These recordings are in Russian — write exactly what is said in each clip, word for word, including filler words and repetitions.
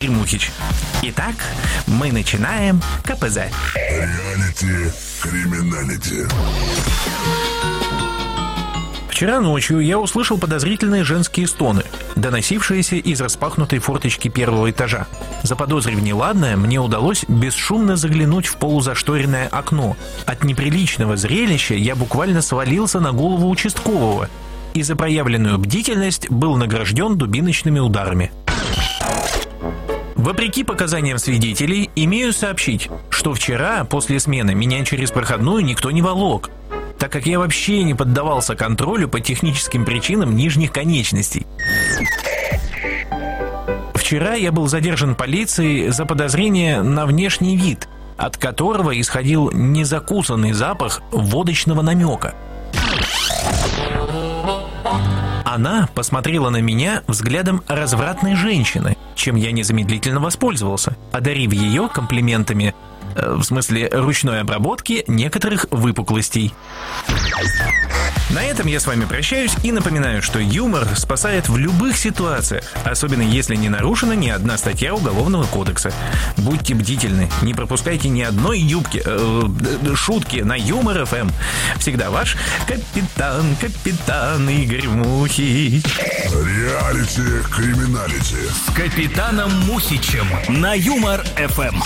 Мухич. Итак, мы начинаем КПЗ. Реалити криминалити. Вчера ночью я услышал подозрительные женские стоны, доносившиеся из распахнутой форточки первого этажа. Заподозрив неладное, мне удалось бесшумно заглянуть в полузашторенное окно. От неприличного зрелища я буквально свалился на голову участкового и за проявленную бдительность был награжден дубиночными ударами. Вопреки показаниям свидетелей, имею сообщить, что вчера, после смены, меня через проходную никто не волок, так как я вообще не поддавался контролю по техническим причинам нижних конечностей. Вчера я был задержан полицией за подозрение на внешний вид, от которого исходил незакусанный запах водочного намека. Она посмотрела на меня взглядом развратной женщины, чем я незамедлительно воспользовался, одарив ее комплиментами, э, в смысле ручной обработки некоторых выпуклостей. На этом я с вами прощаюсь и напоминаю, что юмор спасает в любых ситуациях, особенно если не нарушена ни одна статья Уголовного кодекса. Будьте бдительны, не пропускайте ни одной юбки, э, шутки на Юмор ФМ. Всегда ваш капитан, капитан Игорь Мухич. Реалити криминалити. С капитаном Мухичем на Юмор ФМ.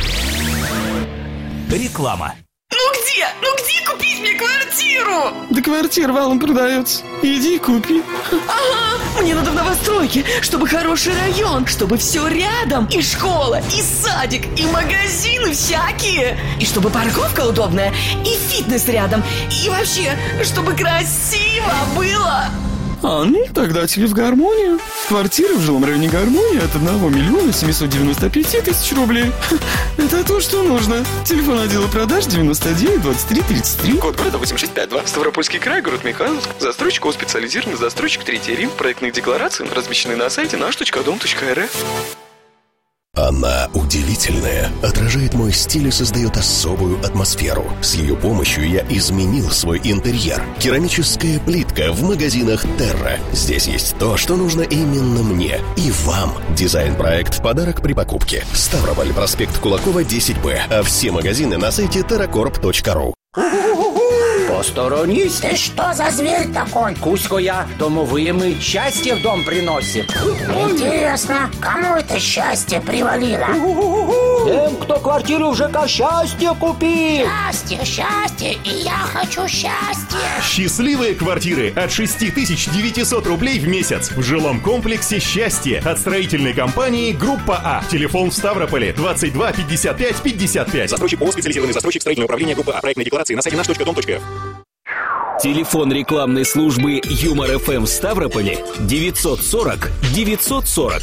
Реклама. Ну где? Ну где купить мне квартиру? Да квартира валом продается. Иди купи. Ага, мне надо в новостройке, чтобы хороший район, чтобы все рядом. И школа, и садик, и магазины всякие. И чтобы парковка удобная, и фитнес рядом. И вообще, чтобы красиво было. А, ну, тогда тебе в гармонию. Квартира в жилом районе Гармония от одного миллиона семьсот девяносто пять тысяч рублей. Это то, что нужно. Телефон отдела продаж девяносто девять двадцать три тридцать три. Код города восемь шесть пять два. Ставропольский край, город Михайловск. Застройщик ООО «Специализированный застройщик Третий Рим». Проектные декларации размещены на сайте наш точка дом точка эр эф. Она удивительная, отражает мой стиль и создает особую атмосферу. С ее помощью я изменил свой интерьер. Керамическая плитка в магазинах Терра. Здесь есть то, что нужно именно мне и вам. Дизайн-проект в подарок при покупке. Ставрополь, проспект Кулакова, десять бэ. А все магазины на сайте терракорп точка ру. Посторонись. Ты что за зверь такой? Кузько я, домовыми счастье в дом приносит. Интересно, кому это счастье привалило? Тем, кто квартиру в ЖК «Счастье» купил. Счастье, счастье, и я хочу счастья. Счастливые квартиры от шесть тысяч девятьсот рублей в месяц в жилом комплексе «Счастье» от строительной компании «Группа А». Телефон в Ставрополе двадцать два пятьдесят пять пятьдесят пять. Застройщик ООО «Специализированный застройщик строительного управления Группа А». Проектные декларации на сайте наш точка дом точка эф. Телефон рекламной службы Юмор ФМ в Ставрополе девятьсот сорок девятьсот сорок.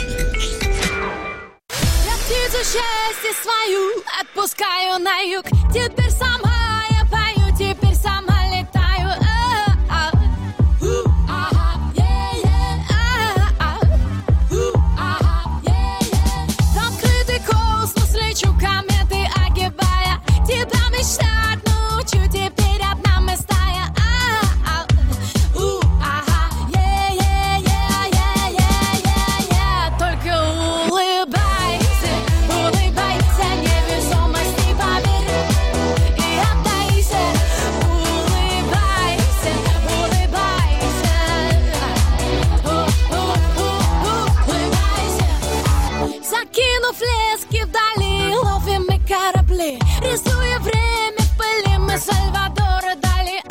Я птицу счастье свою отпускаю на юг. Теперь сама я пою, теперь сама летаю. В открытый космос лечу, кометы огибая. Тебя мечтать научу, теперь одна мы стая. Лески вдали, ловим мы корабли, рисуя время в пыли, мы Сальвадора Дали.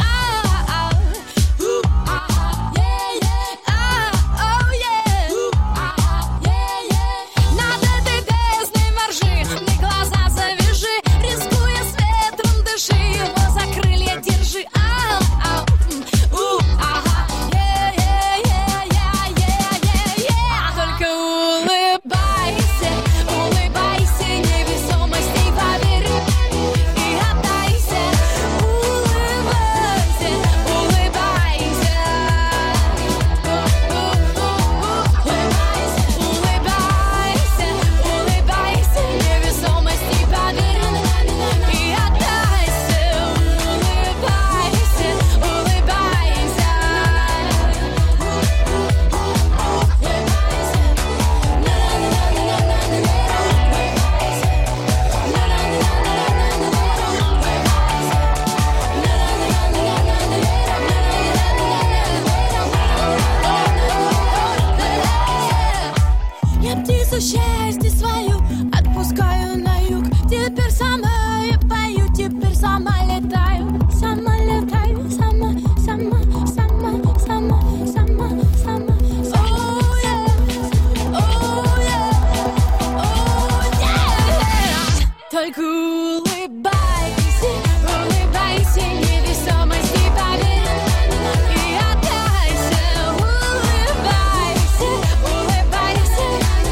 Над этой бездной воржи, мне глаза завяжи, рискуя с ветром дыши, его за крылья держи. Только улыбайся. Улыбайся, невесомости поверь. честь свою отпускаю на юг. Теперь сама я пою, теперь сама летаю. Сама летаю, сама, сама, сама, сама, сама, сама. Oh yeah, oh yeah, oh yeah. Только улыбайся, улыбайся невесомости побед. И отдайся, улыбайся, улыбайся.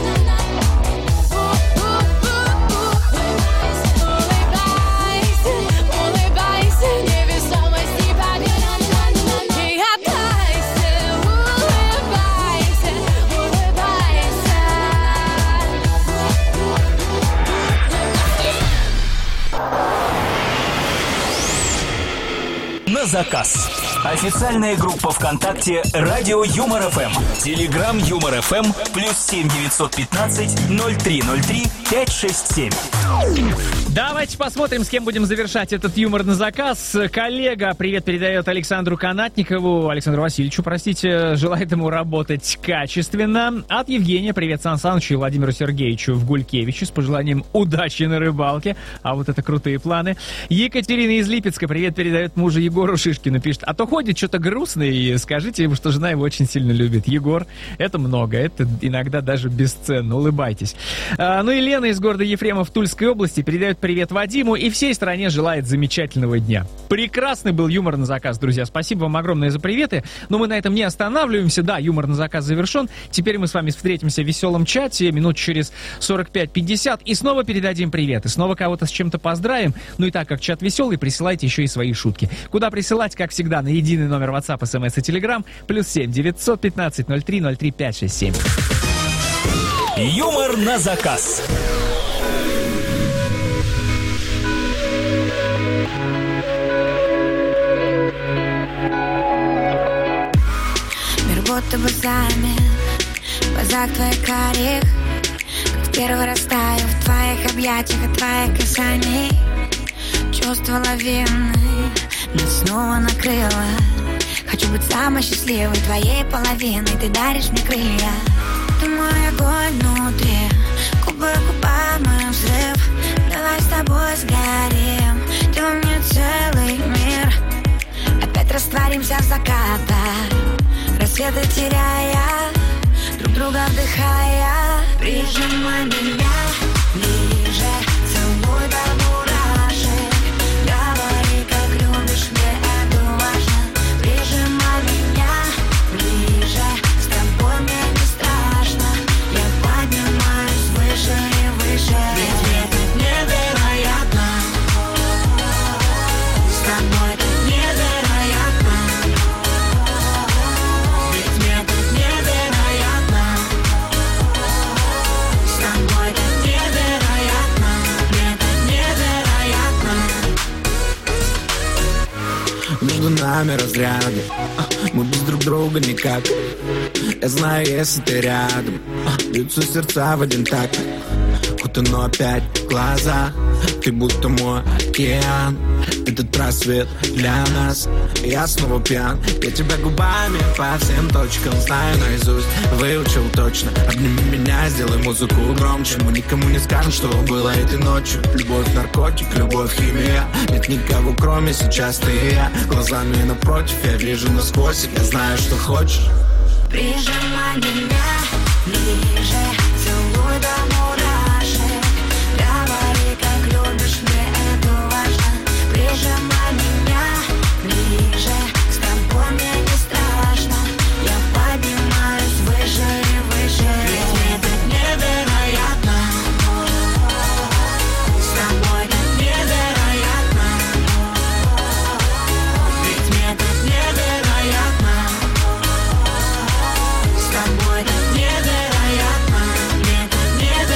Улыбайся, улыбайся невесомости побед. И отдайся, улыбайся, улыбайся. На заказ. Официальная группа ВКонтакте «Радио Юмор ФМ». Телеграм Юмор ФМ плюс семь девятьсот пятнадцать ноль три ноль три пять шесть семь. Давайте посмотрим, с кем будем завершать этот юмор на заказ. Коллега привет передает Александру Канатникову, Александру Васильевичу, простите, желает ему работать качественно. От Евгения привет Сан Санычу и Владимиру Сергеевичу в Гулькевиче с пожеланием удачи на рыбалке. А вот это крутые планы. Екатерина из Липецка привет передает мужу Егору Шишкину, пишет: а то ходит что-то грустное, и скажите ему, что жена его очень сильно любит. Егор, это много, это иногда даже бесценно, улыбайтесь. А, ну и Лена из города Ефремов Тульской области передает привет Вадиму и всей стране желает замечательного дня. Прекрасный был юмор на заказ, друзья. Спасибо вам огромное за приветы. Но мы на этом не останавливаемся. Да, юмор на заказ завершен. Теперь мы с вами встретимся в веселом чате минут через сорок пять пятьдесят и снова передадим привет. И снова кого-то с чем-то поздравим. Ну и так как чат веселый, присылайте еще и свои шутки. Куда присылать, как всегда, на единый номер WhatsApp, эс эм эс и Telegram плюс семь девятьсот пятнадцать ноль три ноль три пять шесть семь. Юмор на заказ. Мир будто бы замер в глазах твоих карих, как в первый раз таю в твоих объятиях от твоих касаний. Чувство лавины нас снова накрыло. Хочу быть самой счастливой твоей половиной. Ты даришь мне крылья. Ты мой огонь внутри, губы губам и взрыв. Давай с тобой сгорим, ты во мне целый мир. Опять растворимся в закатах, рассветы теряя, друг друга вдыхая. Прижимай меня ближе, целуй до мурашек. Говори, как любишь, мне это важно. Прижимай меня ближе, с тобой мне не страшно. Я поднимаюсь выше и выше. Ведь мне так невероятно, с тобой так невероятно. Ведь мне так невероятно, с тобой так невероятно. Мне так невероятно. Между нами разряды, мы без друг друга никак. Я знаю, если ты рядом, бьются сердца в один такт. Хоть оно опять в глаза, ты будто мой океан. Этот рассвет для нас, я снова пьян. Я тебя губами по всем точкам знаю наизусть, выучил точно. Обними меня, сделай музыку громче. Мы никому не скажем, что было этой ночью. Любовь, наркотик, любовь, химия. Нет никого, кроме сейчас ты и я. Глазами напротив, я вижу насквозь. Я знаю, что хочешь. Прижимай меня ближе, целуй до мурашек. Говори, как любишь, мне это важно. Прижимай меня ближе, с тобой мне не страшно. Я поднимаюсь выше и выше. Ведь мне так невероятно, с тобой так невероятно. Ведь мне так невероятно, с тобой так невероятно. Мне так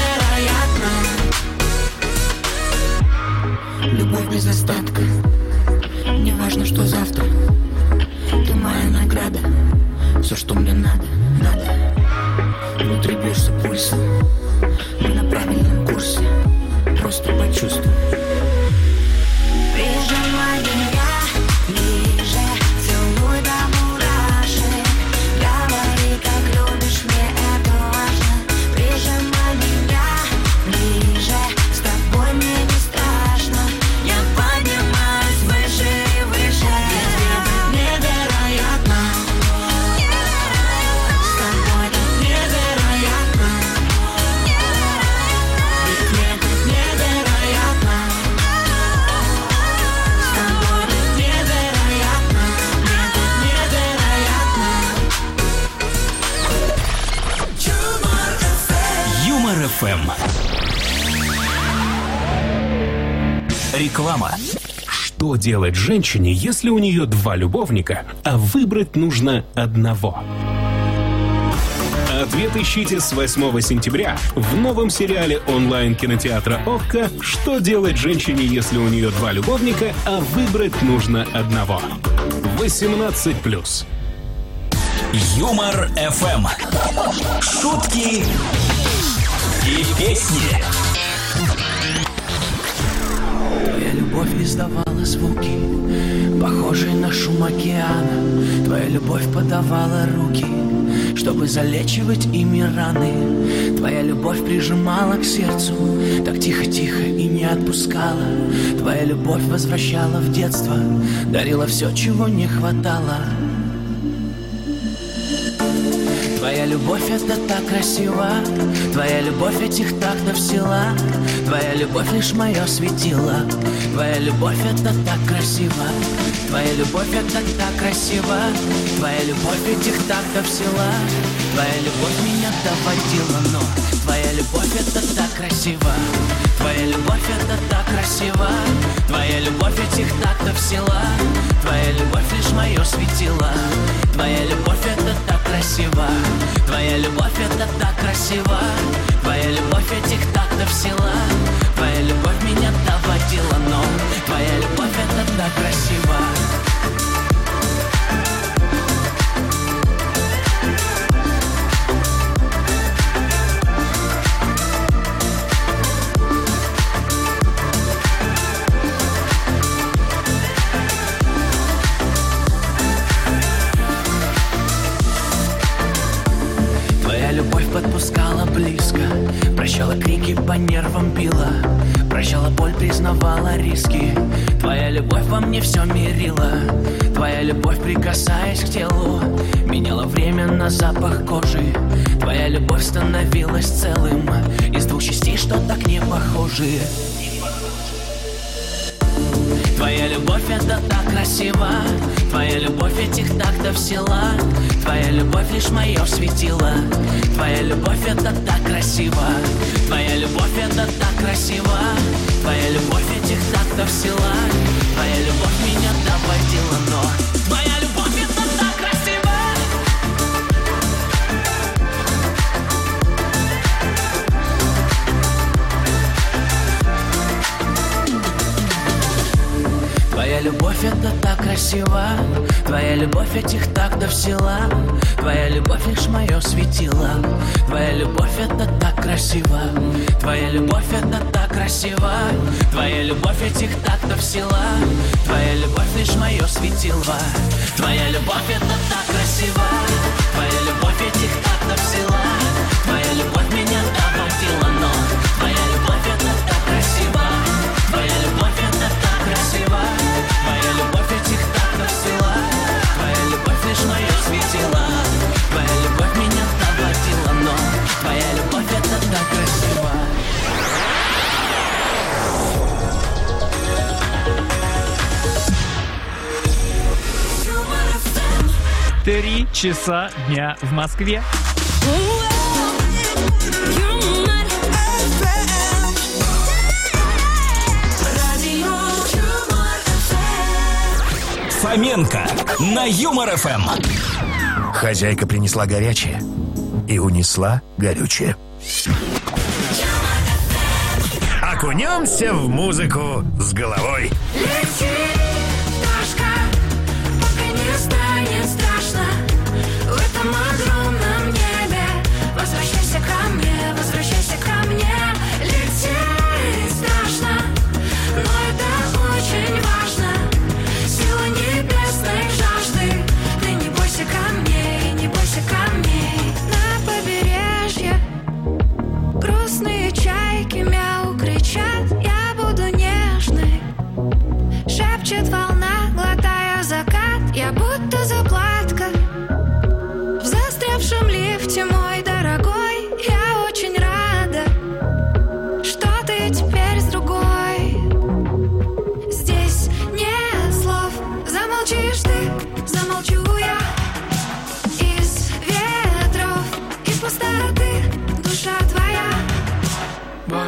невероятно. Любовь без остатка, не важно, что завтра. Ты моя награда, все, что мне надо, надо. Внутри бьешься пульсом, мы на правильном курсе. Просто почувствуй. Прижимай меня ближе, целуй до мурашек. Говори, как любишь, мне это важно. Прижимай меня Реклама. Что делать женщине, если у нее два любовника, а выбрать нужно одного? Ответ ищите с восьмого сентября в новом сериале онлайн-кинотеатра «Окко» «Что делать женщине, если у нее два любовника, а выбрать нужно одного». восемнадцать плюс. Юмор эф эм. Шутки и песни. Твоя любовь издавала звуки, похожие на шум океана. Твоя любовь подавала руки, чтобы залечивать ими раны. Твоя любовь прижимала к сердцу, так тихо-тихо и не отпускала. Твоя любовь возвращала в детство, дарила все, чего не хватало. Твоя любовь это так красиво, твоя любовь этих тактов сила. Твоя любовь лишь мое светило, твоя любовь это так красиво. Твоя любовь это так красиво, твоя любовь этих тактов сила. Твоя любовь меня доводила, но твоя любовь это так красиво. Твоя любовь это так красиво, твоя любовь этих тактов сила. Твоя любовь лишь мое светило, твоя любовь это так красиво. Твоя любовь это так красиво, твоя любовь этих тактов сила. Твоя любовь меня доводила, но твоя любовь это так красиво. Подпускала близко, прощала крики, по нервам била, прощала боль, признавала риски. Твоя любовь во мне все мерила, твоя любовь, прикасаясь к телу, меняла время на запах кожи. Твоя любовь становилась целым из двух частей, что так не похожи. Твоя любовь это так красиво, твоя любовь этих тактов сила. Твоя любовь лишь мое светило, твоя любовь это так красиво. Твоя любовь это так красиво, твоя любовь этих тактов сила. Твоя любовь меня доводила, но твоя любовь это так красиво. Твоя любовь это так красиво, твоя любовь этих тактов сила. Твоя любовь лишь мое светило, твоя любовь это так красиво. Твоя любовь это так красиво, твоя любовь этих тактов сила. Твоя любовь лишь мое светило, твоя любовь это так красиво. Твоя любовь этих тактов сила. Твоя любовь меня доводила, но твоя любовь это так красиво. Твоя любовь это так красиво. Твоя любовь этих тактов сила. Твоя любовь лишь мое светило. Твоя любовь меня доводила, но твоя любовь это так красиво. Три часа дня в Москве. Фоменко на Юмор эф эм. Хозяйка принесла горячее и унесла горючее. Окунемся в музыку с головой. Лети, пташка, пока не станет страшно в этом огромном небе. Возвращайся ко мне, возвращайся ко мне. Лететь страшно, но это очень важно. Сила небесной жажды. Ты не бойся камней, не бойся камней. На побережье грустные чайки мяу кричат. Я буду нежной. Шепчет волна, глотая закат. Я будто заплатка в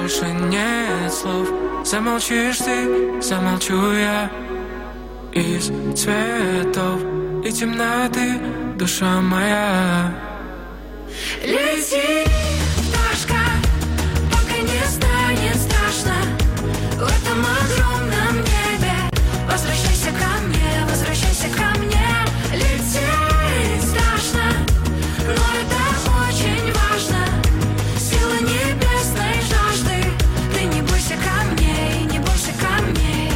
больше нет слов. Замолчишь ты, замолчу я. Из цветов и темноты душа моя. Лети, пташка, пока не станет страшно. В этом огромном небе возвращайся ко мне, возвращайся ко мне. Лететь страшно, но это очень важно. Сила небесной жажды. Ты не бойся камней, не бойся камней.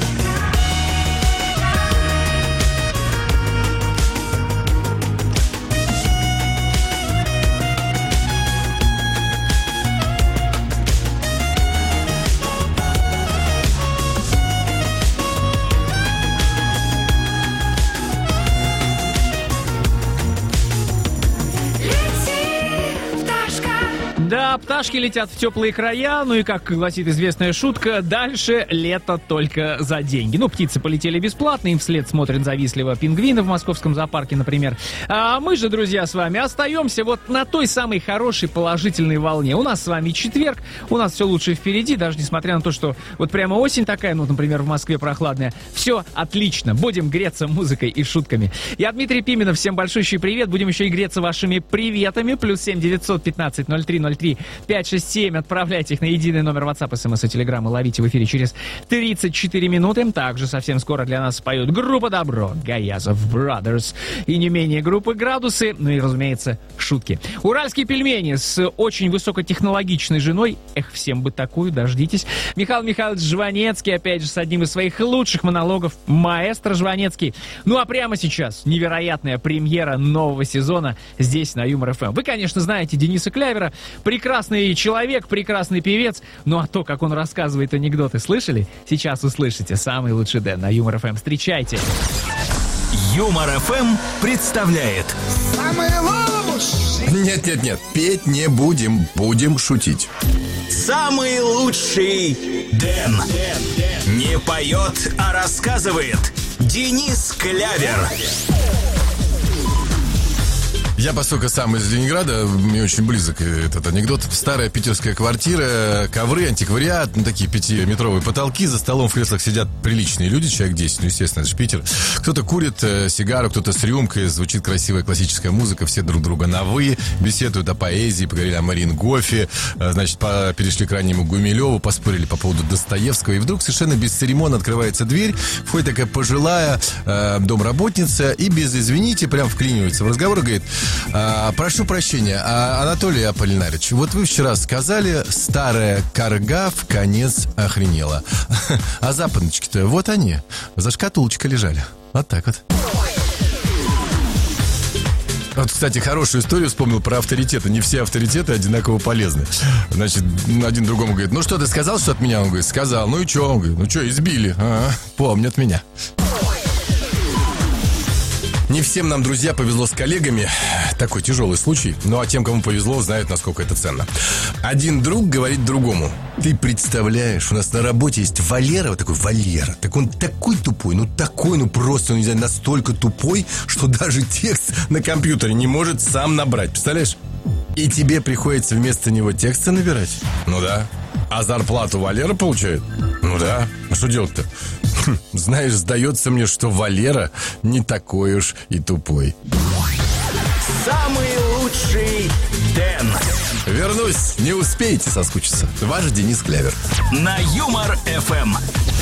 Да, пташки летят в теплые края, ну и, как гласит известная шутка, дальше лето только за деньги. Ну, птицы полетели бесплатно, им вслед смотрят завистливо пингвины в московском зоопарке, например. А мы же, друзья, с вами остаемся вот на той самой хорошей положительной волне. У нас с вами четверг, у нас все лучше впереди, даже несмотря на то, что вот прямо осень такая, ну, например, в Москве прохладная. Все отлично, будем греться музыкой и шутками. Я Дмитрий Пименов, всем большущий привет, будем еще и греться вашими приветами. Плюс семь девятьсот пятнадцать ноль три ноль три пять шесть семь. Отправляйте их на единый номер WhatsApp, смс и Telegram и ловите в эфире через тридцать четыре минуты. Также совсем скоро для нас споют группа Добро, Гаязов Brothers и не менее группы Градусы, ну и, разумеется, шутки. Уральские пельмени с очень высокотехнологичной женой. Эх, всем бы такую, дождитесь. Михаил Михайлович Жванецкий, опять же, с одним из своих лучших монологов, маэстро Жванецкий. Ну а прямо сейчас невероятная премьера нового сезона здесь на Юмор ФМ. Вы, конечно, знаете Дениса Клявера. Прекрасный человек, прекрасный певец. Ну а то, как он рассказывает анекдоты, слышали? Сейчас услышите. Самый лучший Дэн на Юмор ФМ. Встречайте. Юмор ФМ представляет. Самый лучший. Нет-нет-нет, петь не будем, будем шутить. Самый лучший Дэн. Не поет, а рассказывает. Денис Клявер. Я, поскольку сам из Ленинграда, мне очень близок этот анекдот. Старая питерская квартира, ковры, антиквариат, ну, такие пятиметровые потолки. За столом в креслах сидят приличные люди, человек десять, ну, естественно, это же Питер. Кто-то курит э, сигару, кто-то с рюмкой, звучит красивая классическая музыка, все друг друга на «вы», беседуют о поэзии, поговорили о Марингофе, э, значит, по, перешли к раннему Гумилеву, поспорили по поводу Достоевского, и вдруг совершенно без церемон открывается дверь, входит такая пожилая э, домработница и без «извините» прям вклинивается в разговор и говорит: А, прошу прощения, а, Анатолий Аполлинарич, вот вы вчера сказали, старая карга в конец охренела. А западнички-то вот они, за шкатулочкой лежали. Вот так вот. Вот, кстати, хорошую историю вспомнил про авторитеты. Не все авторитеты одинаково полезны. Значит, один другому говорит: ну что, ты сказал, что от меня? Он говорит: сказал. Ну и что? Он говорит: ну что, избили? А, помнят меня. Не всем нам, друзья, повезло с коллегами. Такой тяжелый случай. Ну, а тем, кому повезло, знают, насколько это ценно. Один друг говорит другому: ты представляешь, у нас на работе есть Валера, вот такой Валера. Так он такой тупой, ну такой, ну просто, ну не знаю, настолько тупой, что даже текст на компьютере не может сам набрать. Представляешь? И тебе приходится вместо него тексты набирать? Ну да. А зарплату Валера получает? Ну да. А что делать-то? Знаешь, сдается мне, что Валера не такой уж и тупой. Самый лучший Дэн. Вернусь, не успеете соскучиться. Ваш Денис Клявер. На Юмор ФМ.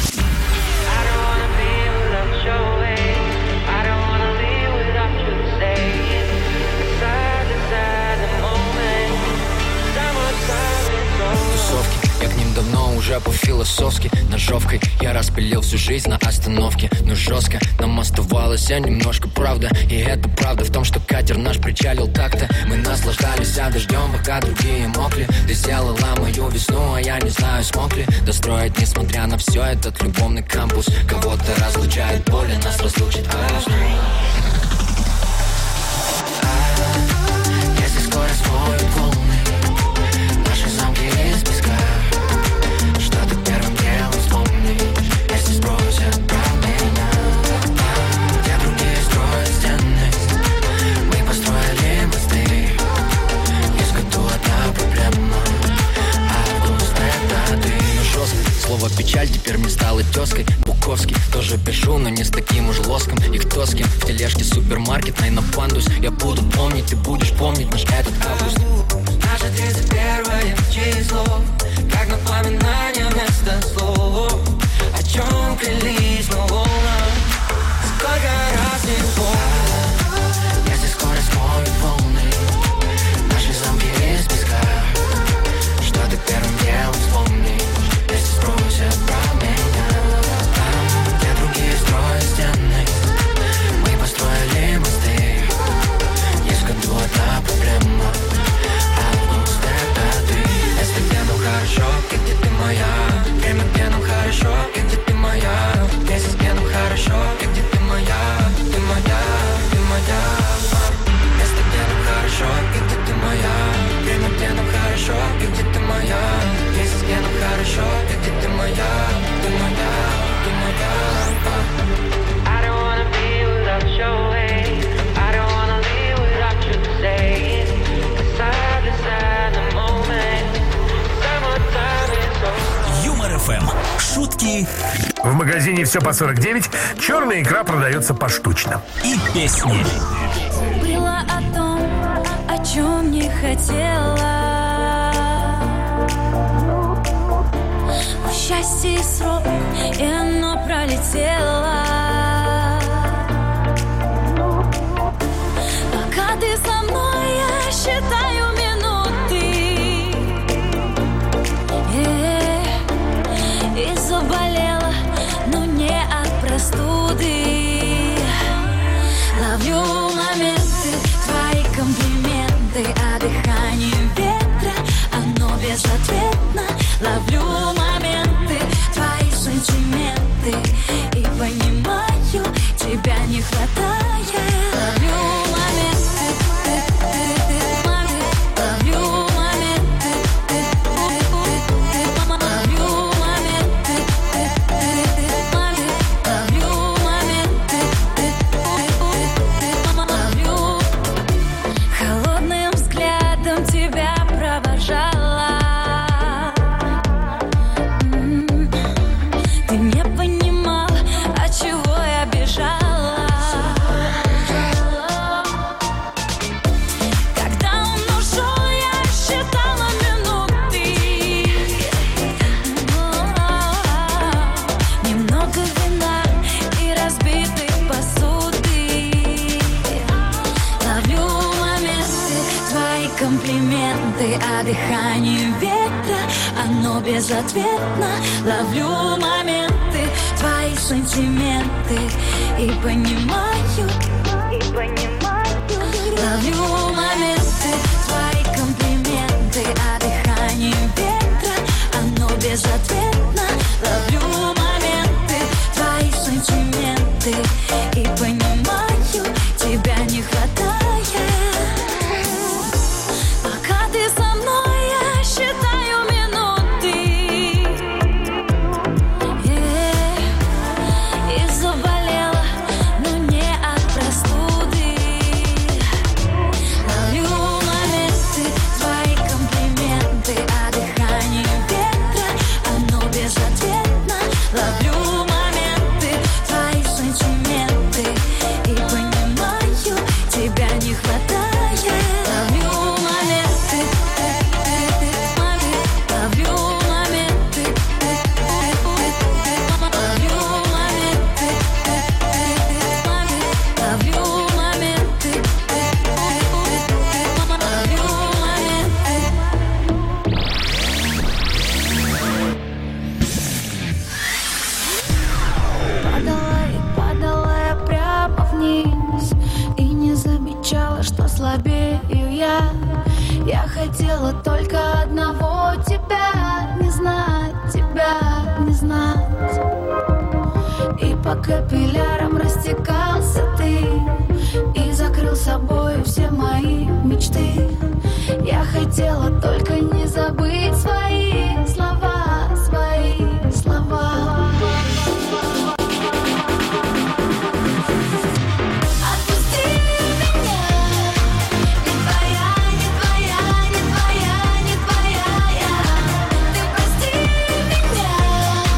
Я к ним давно уже по-философски. Ножовкой я распилил всю жизнь на остановке. Но жестко нам оставалось немножко правда. И это правда в том, что катер наш причалил так-то. Мы наслаждались дождем, пока другие мокли. Ты сделала мою весну, а я не знаю, смог ли достроить, несмотря на все, этот любовный кампус. Кого-то разлучает боль, нас разлучит грустно. Если скоро смоют волны наши замки из песка, что ты первым делом вспомни, если спросят про меня. Где другие строят стены, мы построили мосты. Есть в году одна проблема, август, Слово печаль теперь мне стало тезкой. Буковский тоже пишу, но не с таким уж лоском. И кто с кем в тележке супермаркет, най на пандус. Я буду помнить, ты будешь помнить наш этот август. Наше тридцать первое число, как напоминание вместо слов. О чем клялись мы волнам, сколько раз не помню. Если скорость помнит волны, наши замки из песка. Что ты первым делом вспомнишь, если спросят про меня? Там, где другие строят стены, мы построили мосты. Есть как бы одна проблема, август это ты. Если где нам хорошо, где ты моя? Время, где нам хорошо, где ты моя? Месяц, где нам хорошо, где ты моя? Ты моя, ты моя. Место, где нам хорошо, где ты моя? Время, где нам хорошо, где ты моя? Месяц, где нам хорошо, где ты моя? Ты моя, ты моя. I don't wanna be without your way. I don't wanna live without you saying. Cause I decide the moment. Summertime is over. Юмор эф эм. Шутки В магазине все по сорок девять, черная икра продается поштучно. И песни. Было о том, о чем не хотела. Счастье и срок, и оно пролетело. Пока ты со мной, я считаю минуты. Э, И заболела, но не от простуды. Ловлю моменты, твои комплименты, а дыхание ветра, оно безответно. Ловлю моменты, твои сантименты, и понимаю, тебя не хватает. Ловлю моменты, ловлю моменты, ловлю моменты, ловлю моменты, ловлю. Холодным взглядом тебя провожала. Ты не понимал, от чего я бежала. Когда он ушел, я считала минуты. Немного вина и разбитой посуды. Ловлю моменты, твои комплименты, а дыхание ветра, оно безответно. Ловлю моменты, твои сантименты, и понимаю, и понимаю. Ловлю моменты, твои комплименты, а дыхание ветра, оно безответно. Ловлю моменты, твои сантименты, и понимаю, тебя не хватает. Пока ты со мной, я считаю минуты. Э, И заболела, но не от простуды. Ловлю моменты, твои комплименты, а дыхание ветра, оно безответно. Ловлю моменты, твои сантименты, и понимаю, тебя не хватает. Ловлю моменты, ловлю моменты, ловлю моменты, ловлю моменты, падала и падала я прямо вниз, и не замечала, что слабею я. Я хотела только одного — тебя не знать, тебя не знать. И по капиллярам растекался ты, и закрыл собой все мои мечты. Я хотела только не забыть свои слова, свои слова. Отпусти меня, не твоя, не твоя, не твоя, не твоя я. Ты прости меня,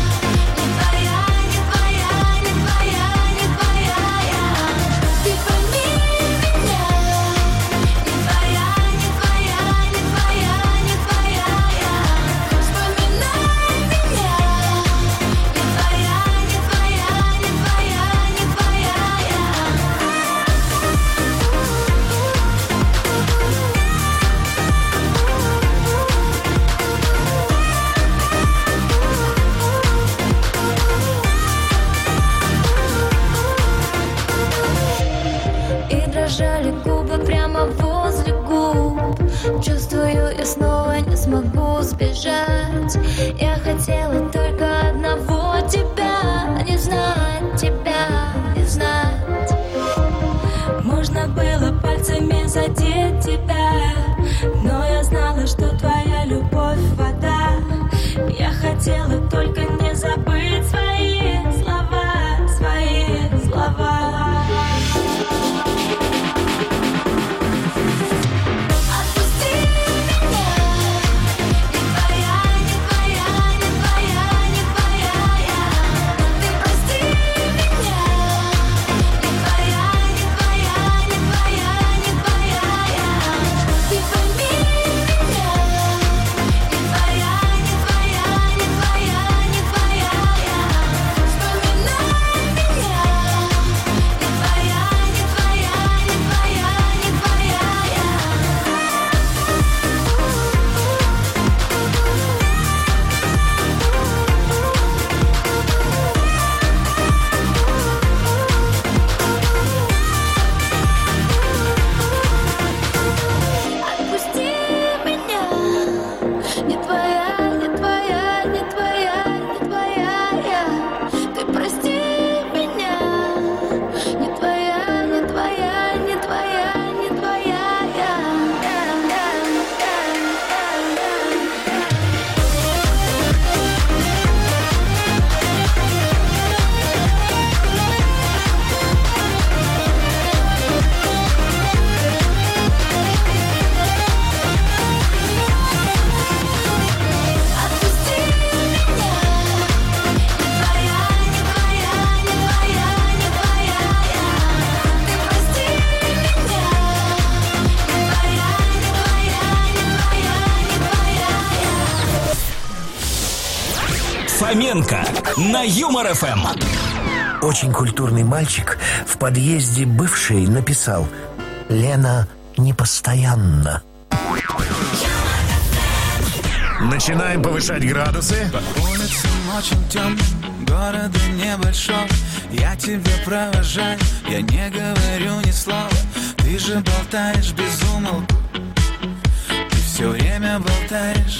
я снова не смогу сбежать. Я хотела только одного тебя, не знать тебя, не знать. Можно было пальцами задеть тебя, но я знала, что твоя любовь вода. Я хотела только не забыть свои слова, свои слова. Фоменко на Юмор эф эм. Очень культурный мальчик в подъезде бывшей написал: «Лена непостоянна». Начинаем повышать градусы. По улицам очень темным, города небольшого. Я тебя провожаю, я не говорю ни слова. Ты же болтаешь без умолку, ты все время болтаешь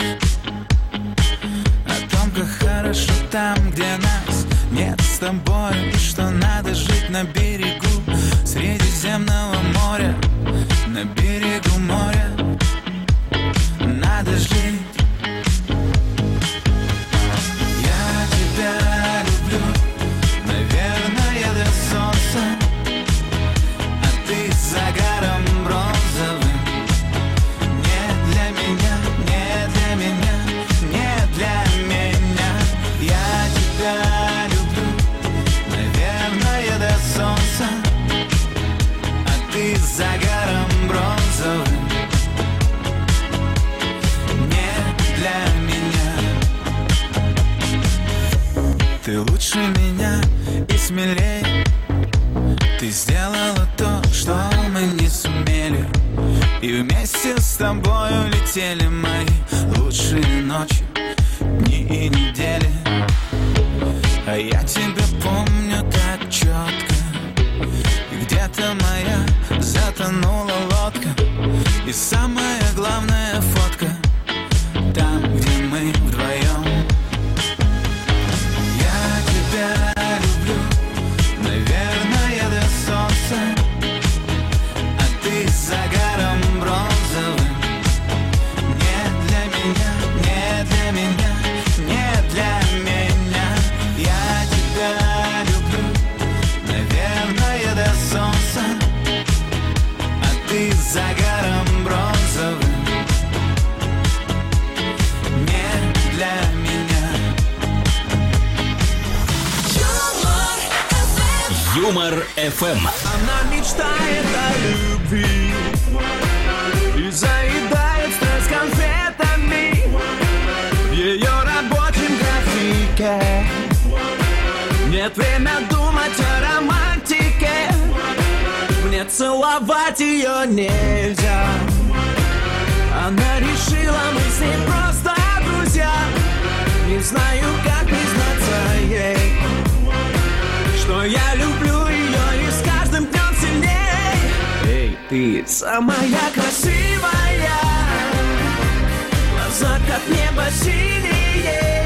о том, как хорошо там, где нас нет с тобой, и что надо жить на берегу Средиземного моря. На берегу моря надо жить. Я тебя люблю, наверное, до солнца, а ты с загаром бронзовым. Не для меня, не для меня, не для меня. Я тебя люблю, наверное, до солнца, а ты с загаром бронзовым. Не для меня. Ты лучше меня и смелее. Ты сделала то, что мы не сумели, и вместе с тобою летели мои лучшие ночи, дни и недели. А я тебя помню так четко, и где-то моя затонула лодка. И самая главная фотка там, где мы вдвоем. Я тебя люблю, наверное, до солнца, а ты с загаром бронзовым. Не для меня, не для меня, не для меня. Я тебя люблю, наверное, до солнца, а ты с загаром бронзовым. Не для меня. Юмор эф эм. Она мечтает о любви и заедает стресс конфетами в ее рабочем графике. Нет времени думать о романтике, мне целовать ее нельзя. Она решила, мы с ней просто друзья. Не знаю, как признаться ей, что я люблю ее и с каждым днем сильней. Эй, ты самая красивая, небо синее.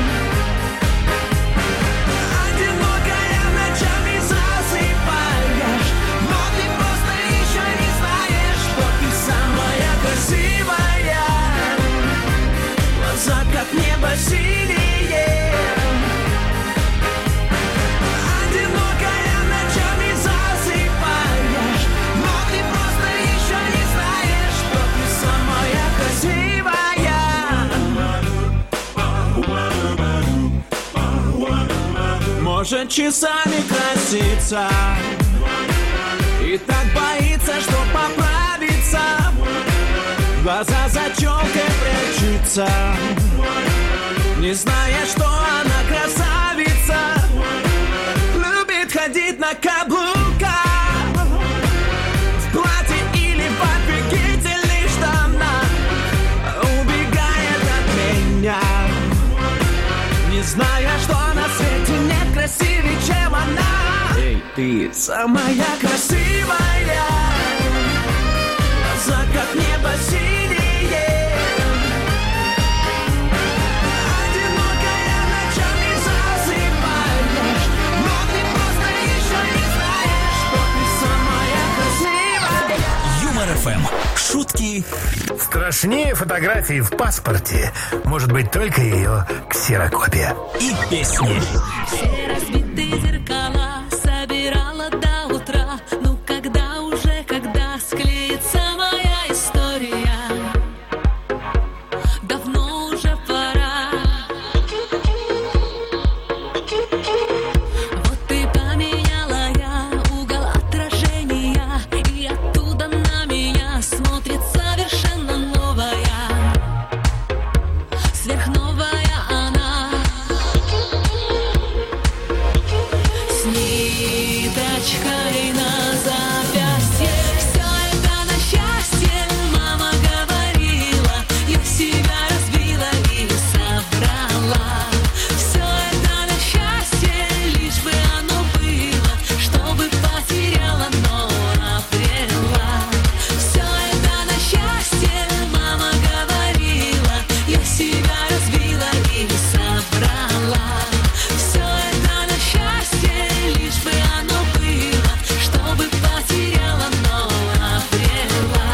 Одинокая ночами засыпаешь, но ты просто еще не знаешь, что ты самая красивая. Глаза как небо синее. Одинокая ночами засыпаешь, но ты просто еще не знаешь, что ты самая красивая. Может часами краситься и так боится, что поправится. Глаза за челкой прячутся, не зная, что она красавица. Любит ходить на каблуках, в платье или в офигительных штанах. Убегает от меня, не зная, что на свете нет красивее, чем она. Эй, ты самая красивая. Глаза как небо синее. Одинокая ночами засыпаешь, но ты просто еще не знаешь, что ты самая красивая. Юмор эф эм. Шутки. Страшнее фотографии в паспорте может быть только ее ксерокопия. И песни. Все разбитые зеркала собирала до утра. Ну когда уже, когда склеится моя история? Давно уже пора. Вот и поменяла я угол отражения, и оттуда на меня смотрит совершенно новая, сверхновая она. С ниточкой на запястье. Все это на счастье, мама говорила. Я себя разбила и собрала. Все это на счастье, лишь бы оно было, чтобы потеряла, но обрела. Все это на счастье, мама говорила. Я себя разбила и собрала. Все это на счастье, лишь бы оно было, чтобы потеряла, но обрела.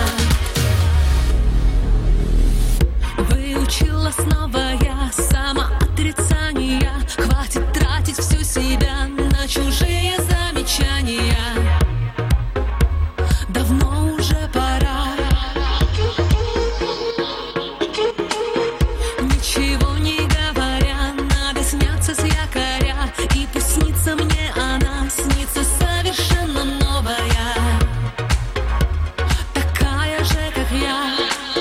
Выучила снова я самоотрицание. Хватит тратить всю себя на чужие замечания. Давно уже пора. Ничего не говоря, надо сняться с якоря. И пусть снится мне она, снится совершенно новая, такая же, как я.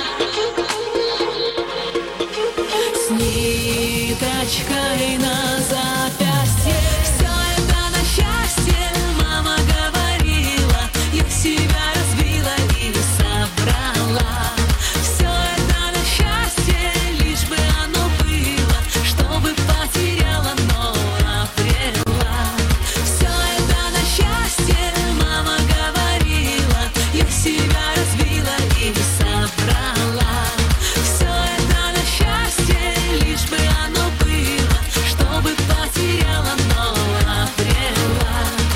С ниточкой на запястье. Все это на счастье, мама говорила. Я себя разбила и собрала. Все это на счастье, лишь бы оно было, чтобы потеряла, но обрела. Все это на счастье, мама говорила. Я себя разбила и собрала. Все это на счастье, лишь бы оно было, чтобы потеряла, но обрела.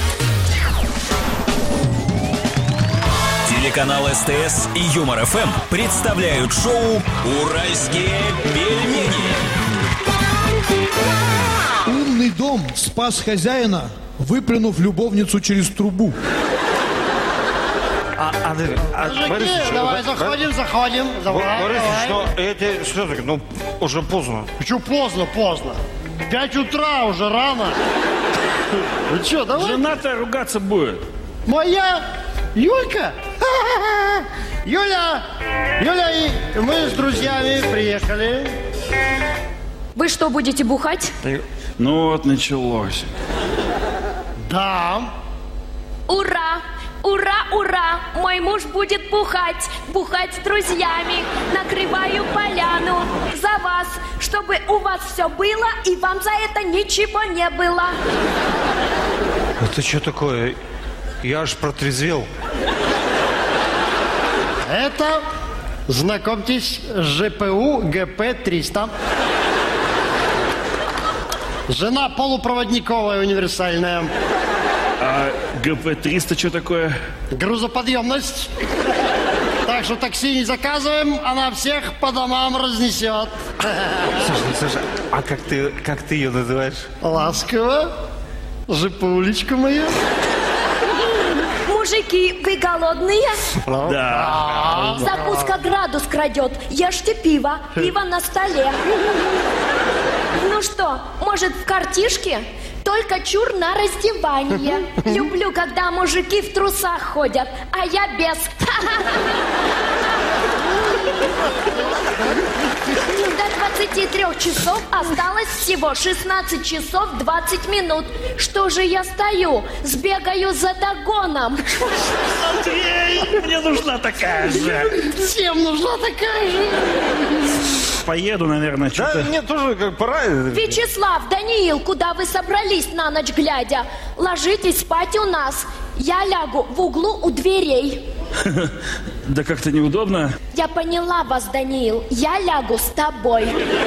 Телеканал эс тэ эс и Юмор эф эм представляют шоу «Уральские пельмени». Умный дом спас хозяина, выплюнув любовницу через трубу. А, Андрей, а, Мужики, Борисович, давай, Бо- заходим, заходим, Бо- давай, Борисович, давай. ну это что так, ну уже поздно. Че поздно, поздно? Пять утра уже рано. Ну че, давай? Жена-то ругаться будет. Моя Юлька? Юля, Юля, и мы с друзьями приехали. Вы что, будете бухать? Ну вот началось. Да. Ура! Ура, ура! Мой муж будет бухать, бухать с друзьями. Накрываю поляну за вас, чтобы у вас все было и вам за это ничего не было. Это что такое? Я аж протрезвел. Это Знакомьтесь, ЖПУ ГП триста. Жена полупроводниковая универсальная. А ГП триста что такое? Грузоподъемность. Так что такси не заказываем, она всех по домам разнесет. Слушай, слушай, а как ты, как ты ее называешь? Ласково. ЖПУлечка моя. Мужики, вы голодные? Да. Закуска градус крадет. Ешьте пиво. Пиво на столе. Ну что, может, в картишке? Только чур на раздевание. Люблю, когда мужики в трусах ходят, а я без. До двадцати трёх часов осталось всего шестнадцать часов двадцать минут. Что же я стою? Сбегаю за догоном. Андрей, мне нужна такая же. Всем нужна такая же. Поеду, наверное, что-то. Да, мне тоже как пора. Вячеслав, Даниил, куда вы собрались на ночь глядя? Ложитесь спать у нас. Я лягу в углу у дверей. Да как-то неудобно. Я поняла вас, Даниил. Я лягу с тобой.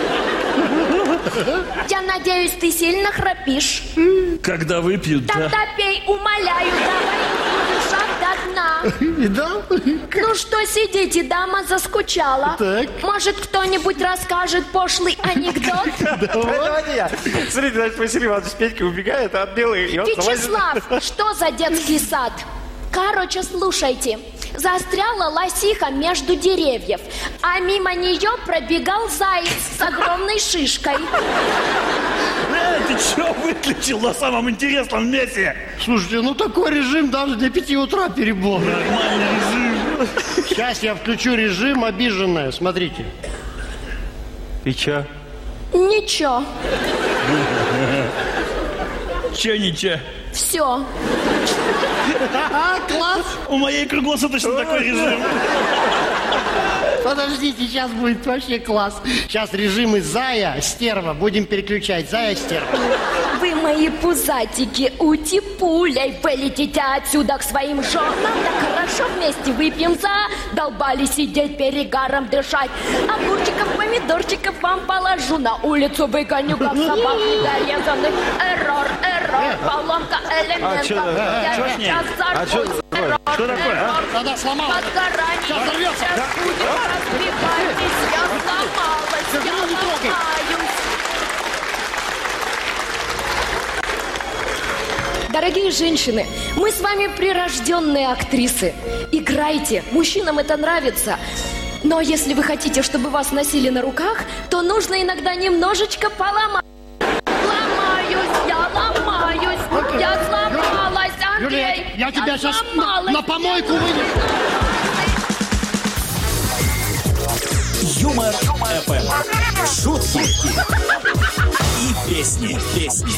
Я надеюсь, ты сильно храпишь. Когда выпьют, да. Тогда пей, умоляю, давай шаг до дна. Да? Ну что сидите, дама заскучала. Так. Может, кто-нибудь расскажет пошлый анекдот? Давай я. Смотрите, значит, Василий Иванович с Петькой убегает от Белой. Вячеслав, что за детский сад? Короче, слушайте. Застряла лосиха между деревьев, а мимо нее пробегал заяц с огромной шишкой. Э, ты что выключил на самом интересном месте? Слушайте, ну такой режим даже для пяти утра перебор. Нормальный режим. Сейчас я включу режим обиженная. Смотрите. И чё? Ничего. Чё ничего? Все. А, класс. У моей круглосуточно такой режим. Подождите, сейчас будет вообще класс. Сейчас режимы зая, стерва. Будем переключать. Зая, стерва. Вы мои пузатики, ути-пулей полетите отсюда к своим женам. Да хорошо вместе выпьем за. Долбали сидеть, перегаром дышать. Огурчиков, помидорчиков вам положу. На улицу выгоню, как собак недорезанных. Эррор, эррор, поломка элементов. Я сейчас взорвусь. Эррор, эррор. Она сломалась. Подгорание. Сейчас взорвется. Сейчас будет разбивайтесь. Я сломалась, я ломаюсь. Дорогие женщины, мы с вами прирожденные актрисы. Играйте, мужчинам это нравится. Но если вы хотите, чтобы вас носили на руках, то нужно иногда немножечко поломать. Ломаюсь, я ломаюсь, я сломалась, Андрей. Юлия, я тебя я сейчас на, сломалась, на помойку я вынесу. Юмор эф эм. Шутки и песни. Песни.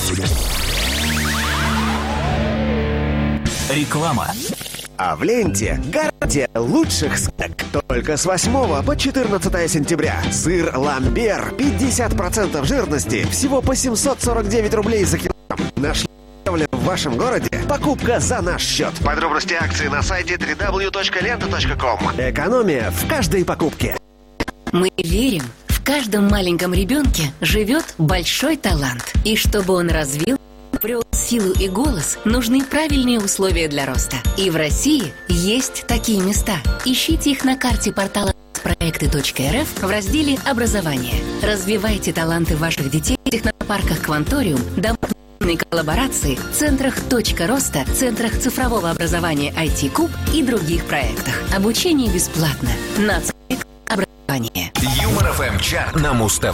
Реклама. А в ленте гарантия лучших скидок. Только с восьмого по четырнадцатое сентября. Сыр ламбер пятьдесят процентов жирности. Всего по семьсот сорок девять рублей за килограмм. Нашли в вашем городе. Покупка за наш счет. Подробности акции на сайте дабл ю дабл ю дабл ю точка лента точка ком. Экономия в каждой покупке. Мы верим, в каждом маленьком ребенке живет большой талант. И чтобы он развил, приобрел силу и голос, нужны правильные условия для роста. И в России есть такие места. Ищите их на карте портала проекты точка эр эф в разделе «Образование». Развивайте таланты ваших детей в технопарках «Кванториум», домашней коллаборации, центрах «Точка роста», центрах цифрового образования ай ти-Куб и других проектах. Обучение бесплатно. Нацпроект образования. Юмор эф эм чарт на Муз-ТВ.